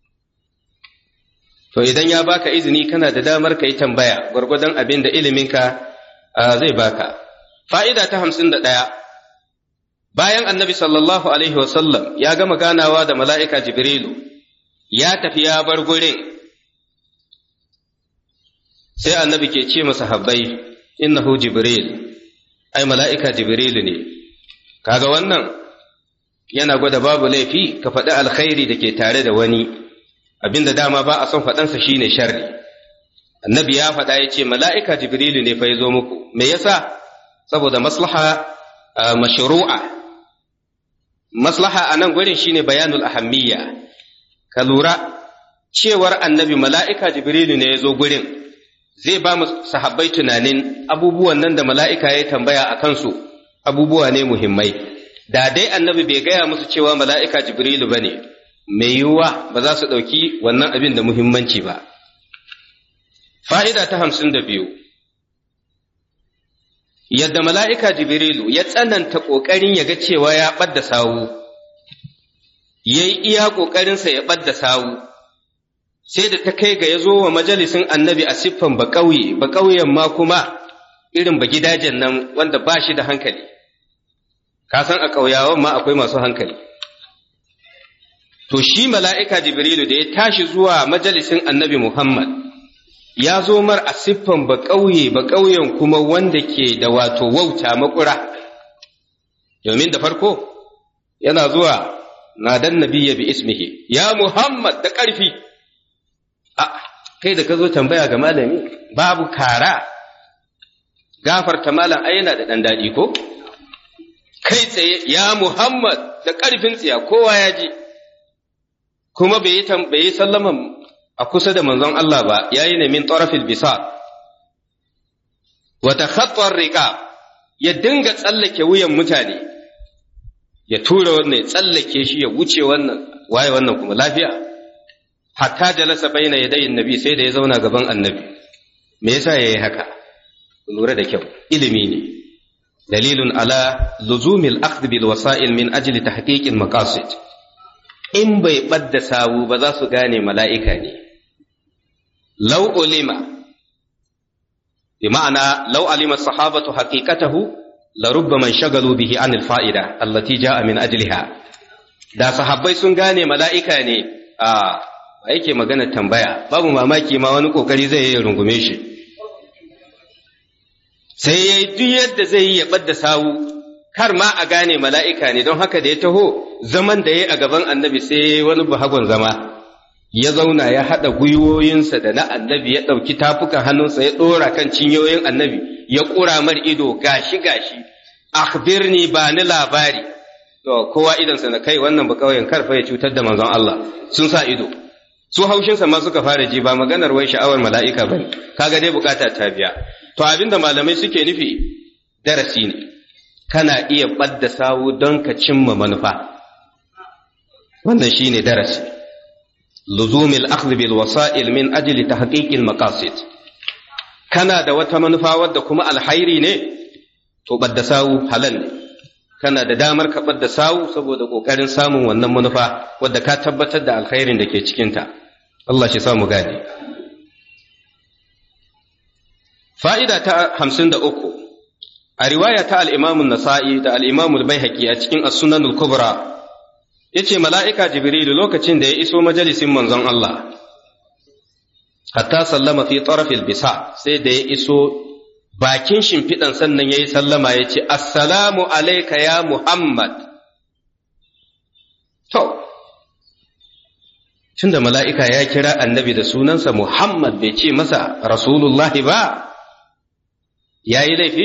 [SPEAKER 1] To idan ya baka izini kana da damar ka yi tambaya gwargwadon abin da iliminka zai baka. Fa'ida ta hamsin da ɗaya, bayan annabi sallallahu Alaihi wasallam ya gama ganawa da mala'ika Jibrilu, ya tafi ya bar gurin, sai annabi ke ce masa habbai, innahu Jibril, ai mala'ika Jibrilu ne, kaga wannan yana gwada babu laifi ka faɗi alkhairi da ke tare da wani, abinda dama ba a son faɗansa shine sharri. Annabi ya faɗa ya ce mala'ika Jibrilu ne fa ya zo muku, me yasa? Saboda maslaha mashru'a. Maslaha a nan gurin shine bayanul ahammiya. Ka lura cewar annabi mala'ika Jibrilu ne ya zo gurin, zai ba mu sahabbai tunanin abubuwan nan da mala'ika ya tambaya a kansu abubuwa ne muhimmai. Da dai annabi bai gaya musu cewa mala'ika Jibrilu ba ne, mai yiwuwa ba za su ɗauki wannan abin da muhimmanci ba. Fa'ida ta hamsin da biyu, yadda mala'ika Jibrilu ya tsananta ƙoƙarin ya ga cewa ya ɓadda sawu, ya yi iya ƙoƙarinsa ya ɓadda sawu, sai da ta kai ga ya zo wa majalisin annabi a siffan baƙauye, baƙauyen ma kuma irin ba gidajen nan wanda ba shi da hankali. Ka san a ƙauyawan ma akwai masu hankali. To shi mala'ika Jibrilu da ya tashi zuwa majalisin annabi Muhammad, ya zo mar a siffan ba ƙauye, ba ƙauyen kuma wanda ke da wato wauta makura, domin da farko yana zuwa na dan nabiya bi ismihi, ya Muhammad da ƙarfi, a kai da ka zo tambaya ga malami babu kara, gafarta malam ai yana da ɗan daɗi ko? Kai tsaye ya Muhammad da ƙarfin tsiya kowa ya ji, kuma bai yi sallaman a kusa da manzon Allah ba, yayi ne min tarafil bisat wa takhattar riqab, ya dinga tsallake wuyan mutane, ya tura wannan ya tsallake shi ya wuce wannan, waye wannan kuma lafiya, hatta jalasa baina yadayin nabi, sai da ya zauna gaban annabi. Me yasa yayi haka? Lura da kyau, ilimi ne, dalilun ala luzumil akhdh bil wasa'il min ajli tahqiqil maqasid. In bai ɓadda sawu ba za su gane mala'ika ne. Lau ulima, bi ma'ana lau alima sahabatu haqiqatahu la rubba man shagalu bihi anil fa'ida allati ja'a min ajliha. Da sahabbai sun gane mala'ika ne, a ba yake magana tambaya, babu mamaki ma wani kokari zai yi rungume shi. Sai yayi duk yadda zai yi ya ɓadda sawu, kar ma a gane mala'ika ne, don haka da ya taho zaman da ya a gaban annabi sai wani bahagon zama, ya zauna ya haɗa gwiwoyinsa da na annabi, ya ɗauki tafukan hannunsa ya ɗora kan cinyoyin annabi, ya ƙura mar ido gashi gashi, akhbirni ba ni labari. To kowa idansa na kai wannan ba kauyen karfa ya cutar da manzon Allah, sun sa ido. Su haushinsa ma suka fara ji, ba maganar wai sha'awar mala'ika bane, kaga dai bukata ta biya. To abinda malamai suke nufi darasi ne. Kana iya ɓadda sawu don ka cimma manufa, wannan shi ne darasi. Luzumil akhdh bil wasa'il min ajli tahqiqil maqasid. Kana da wata manufa wadda kuma alhairi ne, to ɓadda sawu halal ne. Kana da damar ka ɓadda sawu saboda ƙoƙarin samun wannan manufa wadda ka tabbatar da alkhairin da ke cikinta. Allah shi samu gane. Fa'ida ta hamsin da uku. A riwaya ta al'imamun Nasa'i da al'imamun Baihaqi a cikin As-Sunanul Kubra, ya ce mala'ika Jibrilu lokacin da ya iso majalisin manzon Allah, hatta sallama fi tarafil bisa, sai da ya iso bakin shimfiɗan sannan ya yi sallama ya ce, Assalamu alaika ya Muhammad. To, tun da mala'ika ya kira annabi da sunansa Muhammad bai ce masa Rasulullahi ba, ya yi laifi?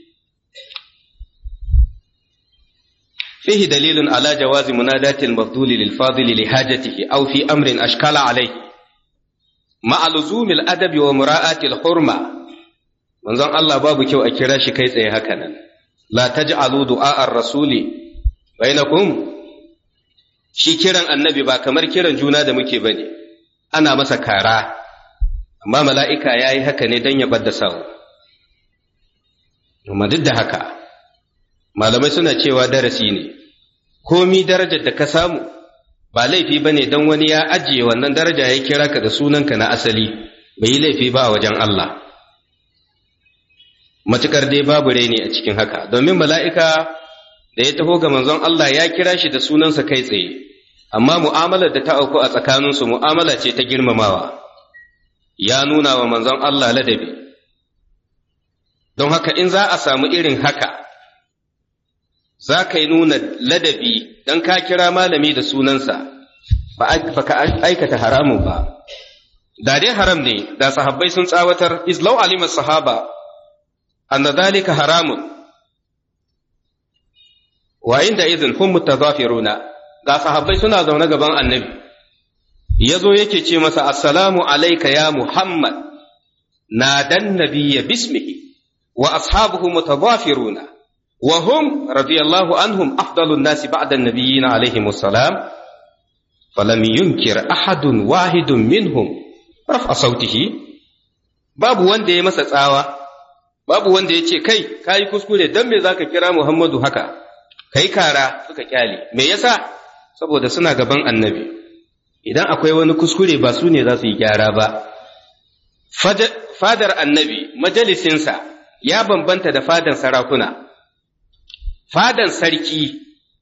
[SPEAKER 1] فيه دليل على جواز مناداة المفضول للفاضل لحاجته أو في أمر أشكال عليه مع لزوم الأدب ومراءاة الحرمة. منظر الله باب كيو أكراش كيس أي هكذا لا تجعلوا دعاء الرسول بينكم. shi kiran annabi ba kamar kiran juna da muke bane, ana masa kara, amma mala'ika ya yi haka ne don ya ɓadda sawu. Amma duk da haka, malamai suna cewa darasi ne, komi darajar da ka samu ba laifi ba ne don wani ya ajiye wannan daraja ya kira ka da sunanka na asali, bai yi laifi ba a wajen Allah. Matukar dai babu raini a cikin haka, domin mala'ika da ya taho ga manzon Allah ya kira shi da sunansa kai tsaye, amma mu'amalar da ta auku a tsakaninsu mu'amala ce ta girmamawa, ya nuna wa manzon Allah ladabi. Don haka in za a samu irin haka, za ka yi nuna ladabi don ka kira malami da sunansa ba ka aikata haramun ba. Da dai haram ne, da sahabbai sun tsawatar, izlau alimar sahaba, anna dhalika haramun, wa inda izin hum mutazafiruna, ga sahabbai suna zaune gaban annabi, ya zo yake ce masa, assalamu alaika ya Muhammad, na dan nabiyya bismihi, wa ashabuhu mutazafiruna, wa hum radiyallahu anhum afdalun nasi ba'da an-nabiyyina alaihim assalam, falam yunkir ahadun wahidun minhum rafa sautihi, babu wanda ya masa tsawa, babu wanda ya ce kai kayi kuskure dan me zaka kira Muhammadu haka, kai kara, suka kyale. Me yasa? Saboda suna gaban annabi, idan akwai wani kuskure ba su ne za su yi gyara ba. Fadar annabi, majalisinsa ya bambanta da fadan sarakuna. Fadan sarki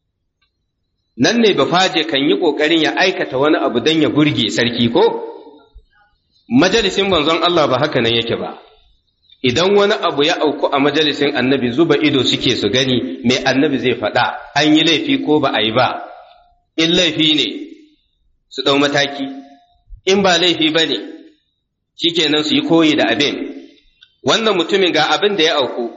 [SPEAKER 1] nan ne bafaje kan yi ƙoƙarin ya aikata wani abu don ya burge sarki ko? Majalisin manzon Allah ba haka nan yake ba. Idan wani abu ya auku a majalisin annabi zuba ido suke su gani me annabi zai faɗa, an yi laifi ko ba a yi ba. In laifi ne su ɗau mataki, in ba laifi ba ne shikenan su yi koyi da abin. Wannan mutumin ga abin da ya auku,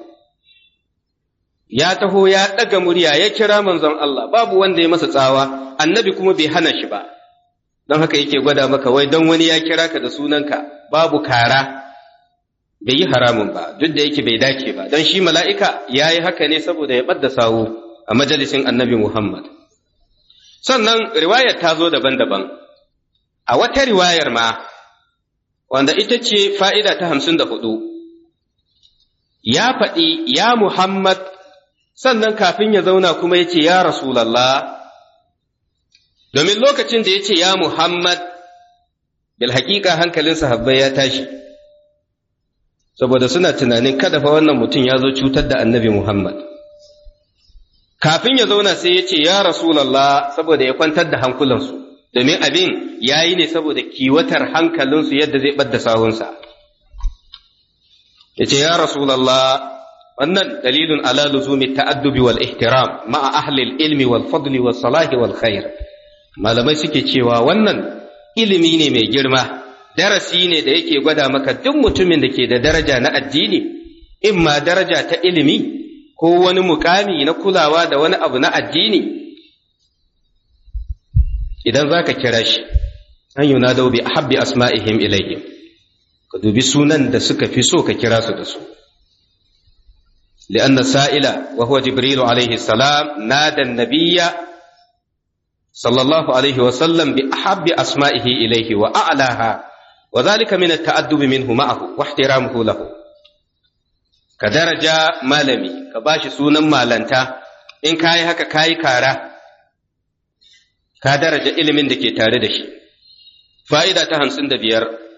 [SPEAKER 1] ya taho ya ɗaga murya ya kira manzon Allah, babu wanda ya masa tsawa, annabi kuma bai hana shi ba. Don haka yake gwada maka wai don wani ya kira ka da sunanka babu kara, bai yi haramun ba, duk da yake bai dace ba, don shi mala'ika ya yi haka ne saboda ya ɓadda sawu a majalisin annabi Muhammad. Sannan riwayar ta zo daban-daban, a wata riwayar ma, wanda ita ce fa'ida ta hamsin da hudu, ya faɗi ya Muhammad, sannan kafin ya zauna kuma ya ce ya Rasulallah, domin lokacin da ya ce ya Muhammad, bil haƙiƙa hankalin sahabbai ya tashi, saboda suna tunanin kada fa wannan mutum ya zo cutar da annabi Muhammad. Kafin ya zauna sai ya ce ya Rasulallah saboda ya kwantar da hankulansu, domin abin ya yi ne saboda kiwatar hankalinsu yadda zai ɓadda sahunsa. Ya ce ya Rasulallah, wannan dalilun ala luzumi ta'addubi wal ihtiram ma'a ahli ilmi wal fadli wal salahi wal khair. Malamai suke cewa wannan ilimi ne mai girma, darasi ne da yake gwada maka duk mutumin da ke da daraja na addini, in ma daraja ta ilimi ko wani mukami na kulawa da wani abu na addini, idan za ka kira shi, an yi na bi ahabbi asma'ihim ilayhim, ka dubi sunan da suka fi so ka kira su da su. لأن السائل وهو جبريل عليه السلام نادى النبي صلى الله عليه وسلم بأحب أسمائه إليه وأعلاها وذلك من التأدب منه معه واحترامه له. كدرجة مالمي كباش سونا مالنتا إن كاي هكا كاي كارا كدرجة إلمن دكي تاردشي. فائدة تهمسن دبير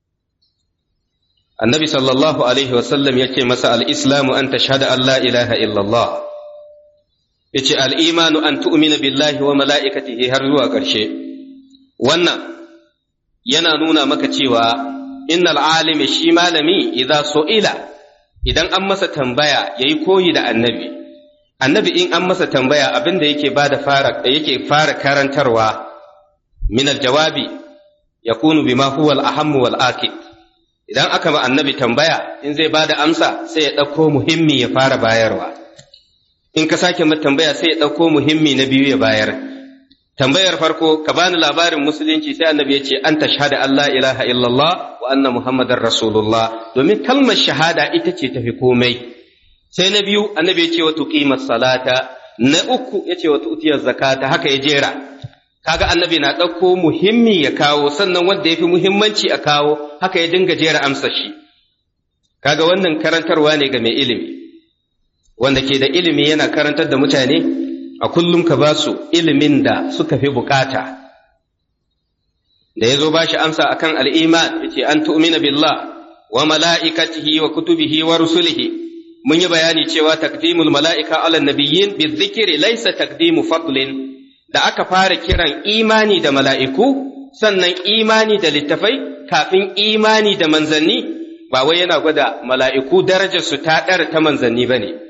[SPEAKER 1] النبي صلى الله عليه وسلم يكي مساء الإسلام أن تشهد أن لا إله إلا الله يكي الإيمان أن تؤمن بالله وملائكته هرزوا قرشي وانا ينانونا مكتشيوا إن العالم الشمالمي إذا سئل إذا أمس تنبيا يكوي دا النبي النبي إن أمس تنبيا أبن دا يكي بعد فارق يكي فارق كارن تروا من الجواب يكون بما هو الأهم والآكد. Idan aka ma annabi tambaya in zai bada amsa sai ya ɗauko muhimmi ya fara bayarwa, in ka sake mata tambaya sai ya ɗauko muhimmi na biyu ya bayar. Tambayar farko ka bani labarin musulunci sai annabi ya ce an tashhada Allah ilaha illallah wa anna muhammadar rasulullah, domin kalmar shahada ita ce tafi komai. Sai na biyu annabi ya ce wa tuqimas salata, na uku ya ce wa tu'tiyaz zakata, haka ya jera. Kaga annabi na ɗauko muhimmi ya kawo, sannan wanda ya fi muhimmanci a kawo, haka ya dinga jera amsa shi. Kaga wannan karantarwa ne ga mai ilimi, wanda ke da ilimi yana karantar da mutane, a kullum ka ba su ilimin da suka fi bukata. Da ya zo ba shi amsa akan al'iman, ya ce an tu'mina billah wa mala'ikatihi wa kutubihi wa rusulihi. Mun yi bayani cewa takdimul mala'ika ala nabiyyin bi zikiri laisa takdimu fadlin. Da aka fara kiran imani da mala'iku, sannan imani da littafai kafin imani da manzanni, ba wai yana gwada mala'iku darajarsu ta ɗara ta manzanni ba ne,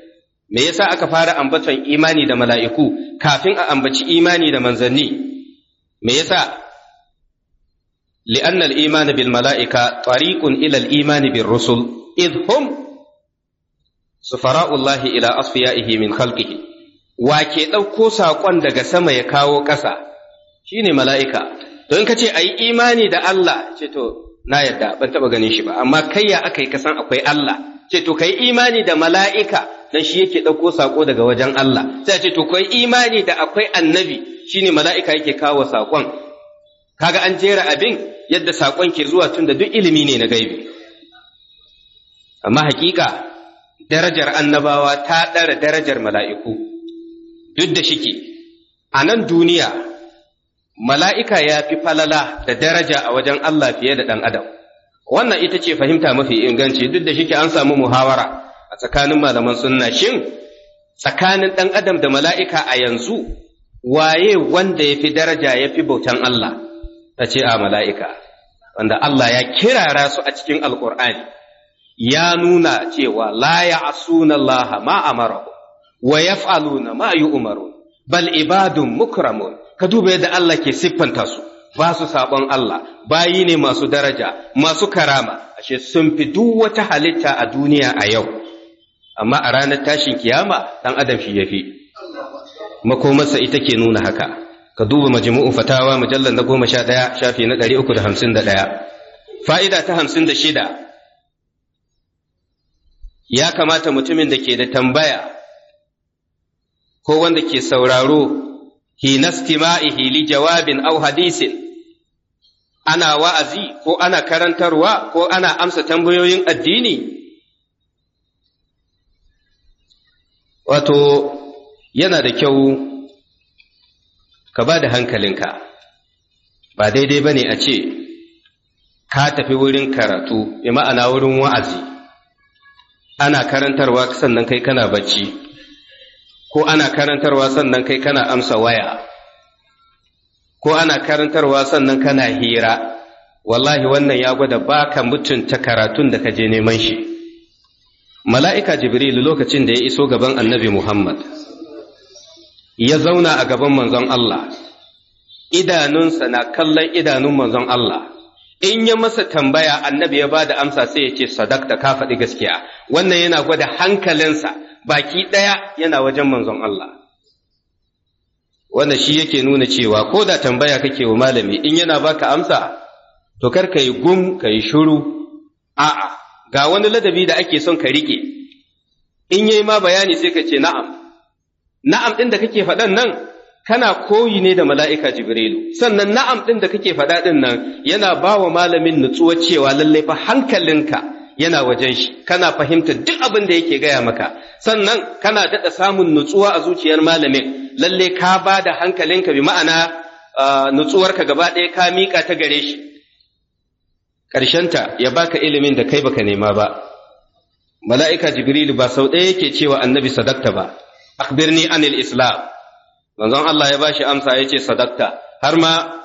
[SPEAKER 1] me yasa aka fara ambaton imani da mala'iku kafin a ambaci imani da manzanni? Me yasa? li'anna al-iman bil mala'ika tariqun ila al-iman bir rusul idh hum sufara'ullahi ila asfiya'ihi min khalqihi. Wa ke ɗauko saƙon daga sama ya kawo ƙasa shine mala'ika. To in ka ce ayi imani da Allah, ce to na yarda ban taɓa ganin shi ba, amma kai ya aka yi kasan akwai Allah? Ce to kai imani da mala'ika dan shi yake ɗauko saƙo daga wajen Allah. Sai ce to kai imani da akwai annabi shine mala'ika yake kawo saƙon. Kaga an jera abin yadda saƙon ke zuwa tun da duk ilimi ne na gaibi. Amma hakika darajar annabawa ta ɗara darajar mala'iku. Duk da shike a nan duniya mala'ika ya fi falala da daraja a wajen Allah fiye da ɗan adam. Wannan ita ce fahimta mafi inganci, duk da shike an samu muhawara a tsakanin malaman sunna. Shin tsakanin ɗan adam da mala'ika a yanzu waye wanda ya fi daraja ya fi bautan Allah? Ta ce a mala'ika, wanda Allah ya kirara su a cikin Alƙur'ani, ya nuna cewa la ya asuna Allah ma amarahu wa yaf'aluna ma yu'marun bal ibadun mukramun. Ka duba yadda Allah ke siffanta su, ba su sabon Allah, bayi ne masu daraja, masu karama, ashe sun fi duk wata halitta a duniya a yau. Amma a ranar tashin kiyama ɗan adam shi yafi, makomarsa ita ke nuna haka. Ka duba majmu'u fatawa mujallar na goma sha ɗaya shafi na ɗari uku da hamsin da ɗaya. Fa'ida ta hamsin da shida, ya kamata mutumin da ke da tambaya ko wanda ke sauraro hina istima'ihi li jawabin aw hadisin, ana wa'azi ko ana karantarwa ko ana amsa tambayoyin addini, wato yana da kyau ka ba da hankalinka. Ba daidai ba ne a ce ka tafi wurin karatu, bi ma'ana wurin wa'azi, ana karantarwa sannan kai kana bacci, ko ana karantarwa sannan kai kana amsa waya, ko ana karantarwa sannan kana hira. Wallahi wannan ya gwada baka mutunta karatun da ka je neman shi. Mala'ika Jibrilu lokacin da ya iso gaban Annabi Muhammad, ya zauna a gaban manzon Allah, idanunsa na kallon idanun manzon Allah. In ya masa tambaya Annabi ya ba da amsa sai ya ce sadakta, ka faɗi gaskiya. Wannan yana gwada hankalinsa baki ɗaya yana wajen manzon Allah. Wanda shi yake nuna cewa ko da tambaya kake wa malami, in yana baka amsa, to kar ka yi gum ka yi shuru. A'a, ga wani ladabi da ake son ka riƙe. In yayi ma bayani sai ka ce na'am. Na'am ɗin da kake faɗan nan kana koyi ne da mala'ika Jibrilu. Sannan na'am ɗin da kake faɗa ɗin nan yana ba wa malamin nutsuwa cewa lallai fa hankalinka yana wajen shi, kana fahimtar duk abin da yake gaya maka. Sannan kana daɗa samun nutsuwa a zuciyar malamin, lallai ka ba da hankalinka, bi ma'ana nutsuwarka gaba ɗaya ka miƙa ta gare shi. Ƙarshenta ya baka ilimin da kai baka nema ba. Mala'ika Jibrilu ba sau ɗaya yake cewa Annabi sadakta ba, akhbirni anil Islam. Manzon Allah ya bashi amsa ya ce sadakta. Har ma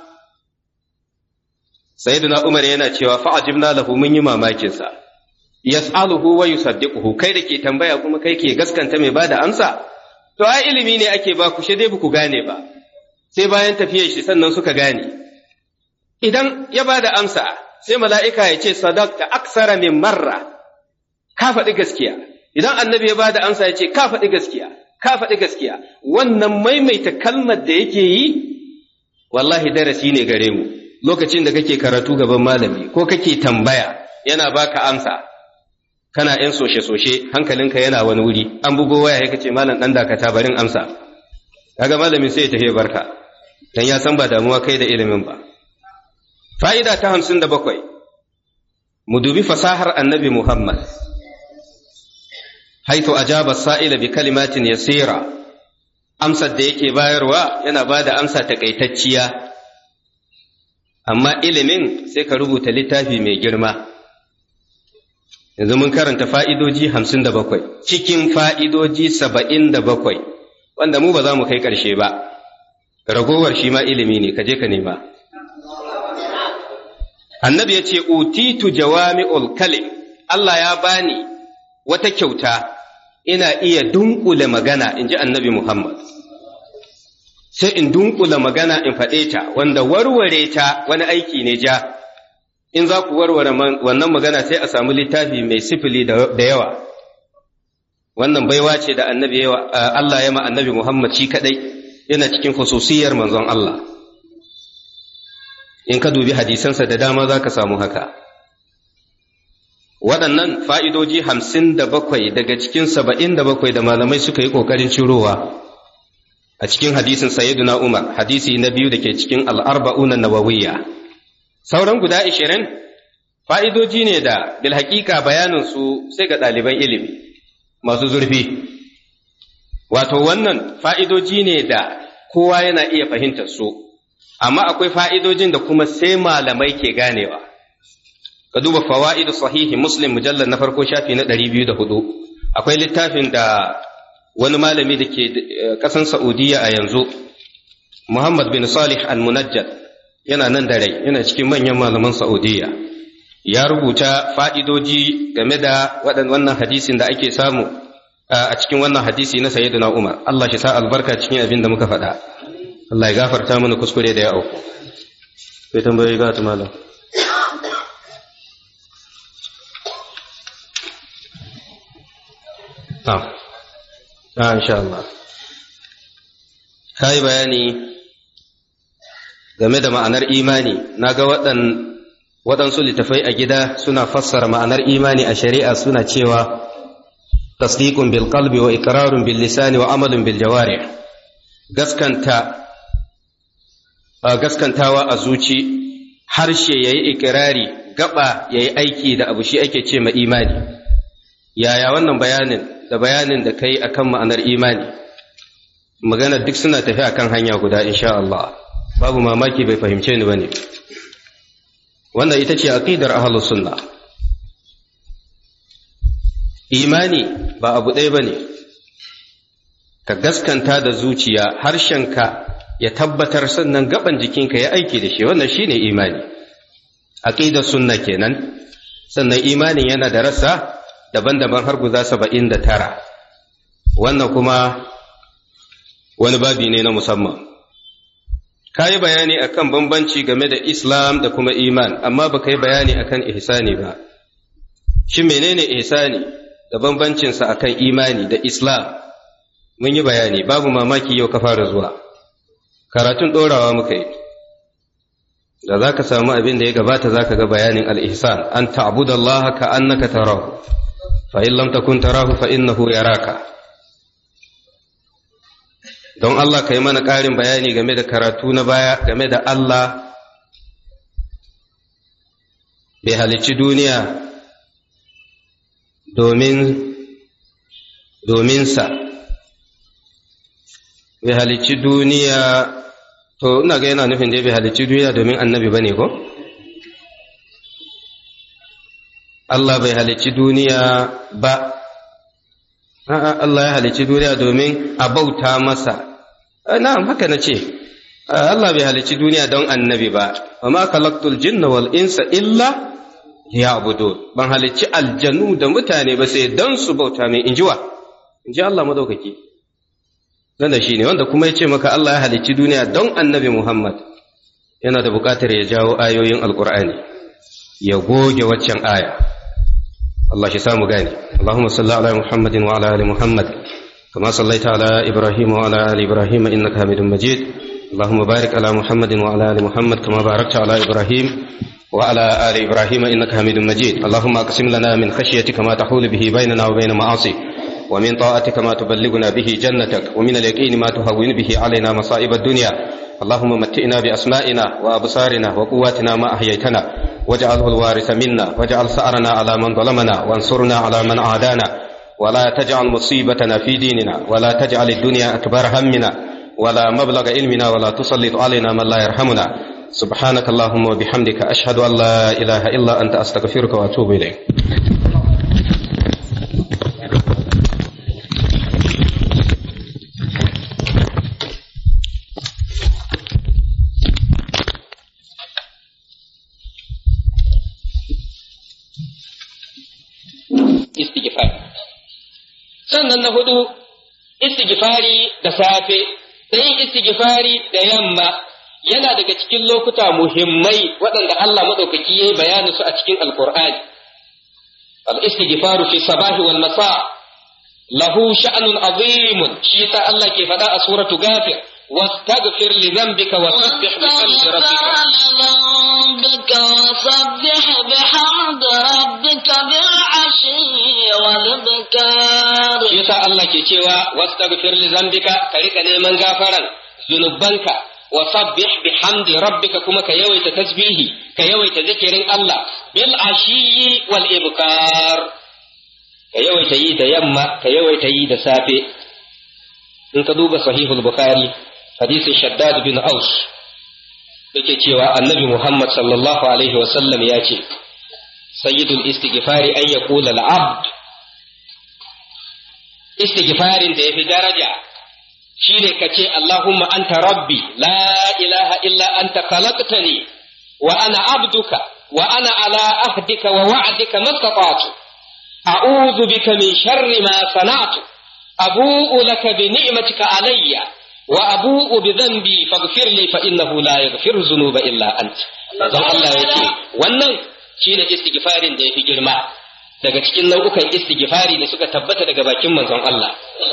[SPEAKER 1] Sayyidina Umar yana cewa fa'ajibna lahu, mun yi mamakinsa. Yas'aluhu wa yusaddiquhu, kai da ke tambaya kuma kai ke gaskanta mai bada amsa. To ai ilimi ne ake ba ku, shi dai ku gane ba. Sai bayan tafiyar shi sannan suka gane. Idan ya bada amsa, sai mala'ika ya ce sadakta aksara min marra, ka faɗi gaskiya. Idan Annabi ya bada amsa ya ce ka faɗi gaskiya, ka faɗi gaskiya. Wannan maimaita kalmar da yake yi, wallahi darasi ne gare mu. Lokacin da kake karatu gaban malami ko kake tambaya yana baka amsa, kana ‘yan soshe-soshe, hankalinka yana wani wuri, an bugo waya ya kace malam ɗan dakata barin amsa. Kaga malamin sai ya tafi barka, dan ya san ba damuwa kai da ilimin ba. Fa'ida ta hamsin da bakwai, mu dubi fasahar Annabi Muhammad. Haitu ajaba sa'ila bi kalimatin yasira, amsar da yake bayarwa yana ba da amsa takaitacciya, amma ilimin sai ka rubuta littafi mai girma. Yanzu mun karanta fa'idoji hamsin da bakwai, cikin fa'idoji saba'in da bakwai, wanda mu ba za mu kai ƙarshe ba, ragowar shi ma ilimi ne, ka je ka nema. Annabi ya ce, Utitu jawami'ul kalim, Allah ya bani wata kyauta, ina iya dunkule magana in ji annabi Muhammad sai in dunkule magana in faɗe ta wanda warware ta wani aiki ne ja in za ku warware wannan magana sai a samu littafi mai sifili da yawa wannan baiwa ce da annabi yawa Allah ya ma annabi Muhammad shi kadai yana cikin khususiyar manzon Allah in ka dubi hadisansa da dama za ka samu haka waɗannan fa'idoji hamsin da bakwai daga cikin saba'in da bakwai da malamai suka yi ƙoƙarin cirowa a cikin hadisin sayyiduna Umar hadisi na biyu da ke cikin al'arba'unan nawawiyya sauran guda ishirin fa'idoji ne da bil haƙiƙa bayaninsu sai ga ɗaliban ilimi masu zurfi wato wannan fa'idoji ne da kowa yana iya fahimtar su amma akwai fa'idojin da kuma sai malamai ke ganewa ka duba fawa'idu sahihi muslim mujallar na farko shafi na ɗari biyu da hudu akwai littafin da wani malami da ke ƙasan Saudiya a yanzu Muhammad bin Salih al-Munajjad yana nan da rai yana cikin manyan malaman Saudiya ya rubuta fa'idoji game da wannan hadisin da ake samu a cikin wannan hadisi na Sayyidina Umar Allah shi sa albarka cikin abin da muka faɗa Allah ya gafarta mana kuskure da ya auku sai tambayoyi ga malam Ah, ah insha Allah. Kai bayani game da ma'anar imani, naga waɗan waɗansu littafai a gida suna fassara ma'anar imani a shari'a suna cewa tasdiqun bil qalbi wa iqrarun bil lisani wa amalun bil jawarih. Gaskanta gaskantawa a zuci, harshe yayi ikrari, gaba yayi aiki da abu shi ake ce ma imani. Yaya wannan bayanin da bayanin da kai akan ma'anar imani magana duk suna tafi akan hanya guda insha Allah babu mamaki bai fahimce ni bane wannan ita ce aqidar ahlus sunna imani ba abu ɗaya bane ka gaskanta da zuciya harshenka ya tabbatar sannan gaban jikinka ya aiki da shi wannan shine imani aqidar sunna kenan sannan imanin yana da rassa daban-daban har guda saba'in da tara wannan kuma wani babi ne na musamman ka yi bayani akan bambanci game da islam da kuma iman amma ba ka yi bayani akan ihsani ba shi menene ihsani da bambancinsa akan imani da islam mun yi bayani babu mamaki yau ka fara zuwa karatun ɗorawa muka yi da za ka samu abin da ya gabata za ka ga bayanin al-ihsan an ta'budallaha ka annaka tarahu فإن لم تكن تراه فإنه يراك don Allah ka yi mana ƙarin bayani game da karatu na baya game da Allah bai halicci duniya domin dominsa bai halicci duniya to ina ga yana nufin da bai halicci duniya domin annabi bane ko Allah bai halicci duniya ba, a'a Allah ya halicci duniya domin a bauta masa, na'am haka na ce, Allah bai halicci duniya don annabi ba, wa ma khalaqtul jinna wal insa illa liya'budun, ban halicci aljanu da mutane ba sai don su bauta mai injiwa, inji Allah madaukaki. Wanda shi ne, wanda kuma ya ce maka Allah ya halicci duniya don annabi Muhammad, yana da buƙatar ya jawo ayoyin Alƙur'ani, ya goge waccan aya. الله شسام غاني اللهم صل على محمد وعلى آل محمد كما صليت على إبراهيم وعلى آل إبراهيم إنك حميد مجيد اللهم بارك على محمد وعلى آل محمد كما باركت على إبراهيم وعلى آل إبراهيم إنك حميد مجيد اللهم أقسم لنا من خشيتك ما تحول به بيننا وبين معاصيك ومن طاعتك ما تبلغنا به جنتك ومن اليقين ما تهون به علينا مصائب الدنيا اللهم متئنا بأسمائنا وأبصارنا وقواتنا ما أحييتنا واجعله الوارث منا واجعل ثأرنا على من ظلمنا وانصرنا على من عادانا ولا تجعل مصيبتنا في ديننا ولا تجعل الدنيا أكبر همنا ولا مبلغ علمنا ولا تسلط علينا من لا يرحمنا سبحانك اللهم وبحمدك أشهد أن لا إله إلا أنت أستغفرك وأتوب إليك sannan na hudu istighfari da safe da yin istighfari da yamma yana daga cikin lokuta muhimmai waɗanda Allah madaukaki yayi bayani su a cikin alqur'ani al-istighfaru fi sabahi wal masa lahu sha'nun azimun shi yasa Allah ke faɗa a suratu ghafir واستغفر لذنبك وسبح بحمد ربك
[SPEAKER 2] لذنبك وسبح بحمد ربك بالعشي والإبكار
[SPEAKER 1] يسا الله كي cewa واستغفر لذنبك كريك neman gafaran zunubanka وسبح بحمد ربك kuma ka yawaita tasbihi ka yawaita zikirin Allah bil ashi wal ibkar ka yawaita yi da yamma ka yawaita yi da safe in ka duba sahihul bukhari hadisin shaddad bin aus yake cewa annabi muhammad sallallahu alaihi wasallam ya ce sayyidul istighfari an yaqula al-abd istighfarin da yafi daraja shine kace allahumma anta rabbi la ilaha illa anta khalaqtani wa ana abduka wa ana ala ahdika wa wa'dika mastata'tu a'udhu bika min sharri ma sana'tu abu'u laka bi ni'matika alayya wa abu'u bi dhanbi faghfir li fa innahu la yaghfiru dhunuba illa ant dan Allah yake wannan shine istighfarin da yafi girma daga cikin nau'ukan istighfari da suka tabbata daga bakin manzon Allah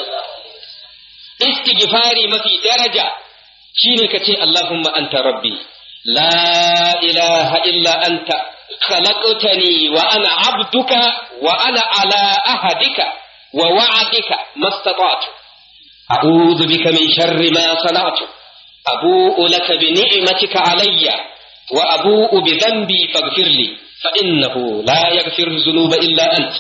[SPEAKER 1] istighfari mafi daraja shine kace Allahumma anta rabbi la ilaha illa anta khalaqtani wa ana abduka wa ana ala ahadika wa wa'adika mastata'tu a'udhu bika min sharri ma sana'tu abu'u laka bi ni'matika alayya wa abu'u bi dhanbi faghfir li fa innahu la yaghfiru dhunuba illa ant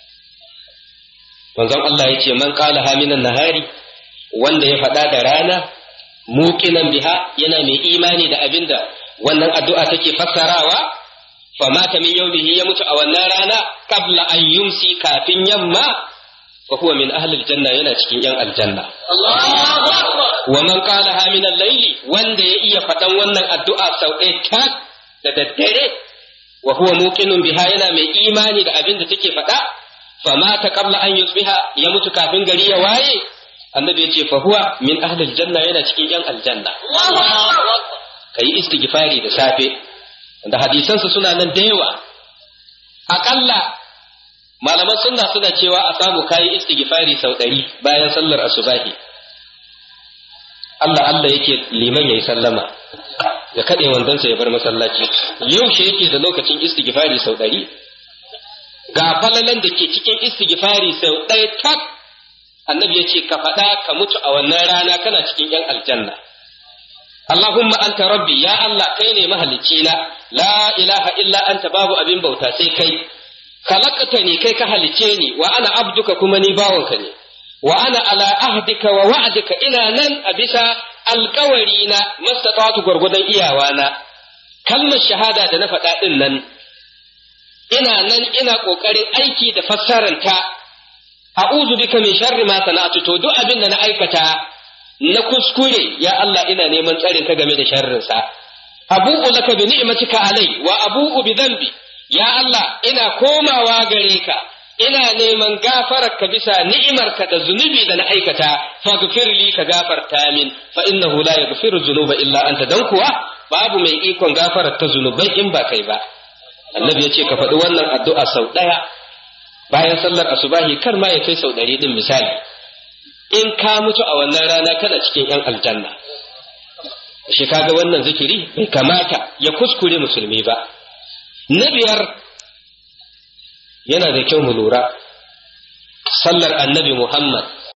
[SPEAKER 1] manzon Allah yace man qala ha minan nahari wanda ya faɗa da rana muqinan biha yana mai imani da abinda wannan addu'a take fassarawa fa mata min yawmihi ya mutu a wannan rana qabla an yumsi kafin yamma fa huwa min ahli aljanna yana cikin yan aljanna Allahu akbar wa man qalaha min al-layli wanda ya iya faɗan wannan addu'a sau ɗaya tak da daddare wa huwa muqinun biha yana mai imani da abin da take faɗa fa mata qabla an yusbiha ya mutu kafin gari ya waye annabi ya ce fa huwa min ahli aljanna yana cikin yan aljanna kai istighfari da safe da hadisansa suna nan da yawa akalla malaman sunna suna cewa a samu kayi istighfari sau ɗari bayan sallar asubahi Allah Allah yake liman yayi sallama ya kade wandonsa ya bar masallaci yaushe yake da lokacin istighfari sau ɗari ga falalan da ke cikin istighfari sau ɗaya tak annabi ya ce ka faɗa ka mutu a wannan rana kana cikin yan aljanna Allahumma anta rabbi ya Allah kai ne mahalicci na la ilaha illa anta babu abin bauta sai kai khalaqtani kai ka halice ni wa ana abduka kuma ni bawanka ne wa ana ala ahdika wa wa'dika ina nan a bisa alƙawari na mastata'tu gurgudan iyawana kalmar shahada da na faɗa din nan ina nan ina ƙoƙarin aiki da fassaranta a'udhu bika min sharri ma sana'tu to duk abin da na aikata na kuskure ya Allah ina neman tsarin ka game da sharrin sa abu'u laka bi ni'matika alai wa abu'u bi dhanbi ya Allah ina komawa gare ka ina neman gafararka bisa ni'imarka da zunubi da na aikata faghfir li ka gafarta min fa innahu la yaghfiru dhunuba illa anta dan kuwa babu mai ikon gafarar ta zunubai in ba kai ba annabi ya ce ka faɗi wannan addu'a sau ɗaya bayan sallar asubahi kar ma ya kai sau ɗari din misali in ka mutu a wannan rana kana cikin yan aljanna shi kaga wannan zikiri bai kamata ya kuskure musulmi ba na biyar yana da kyau mu lura sallar annabi Muhammad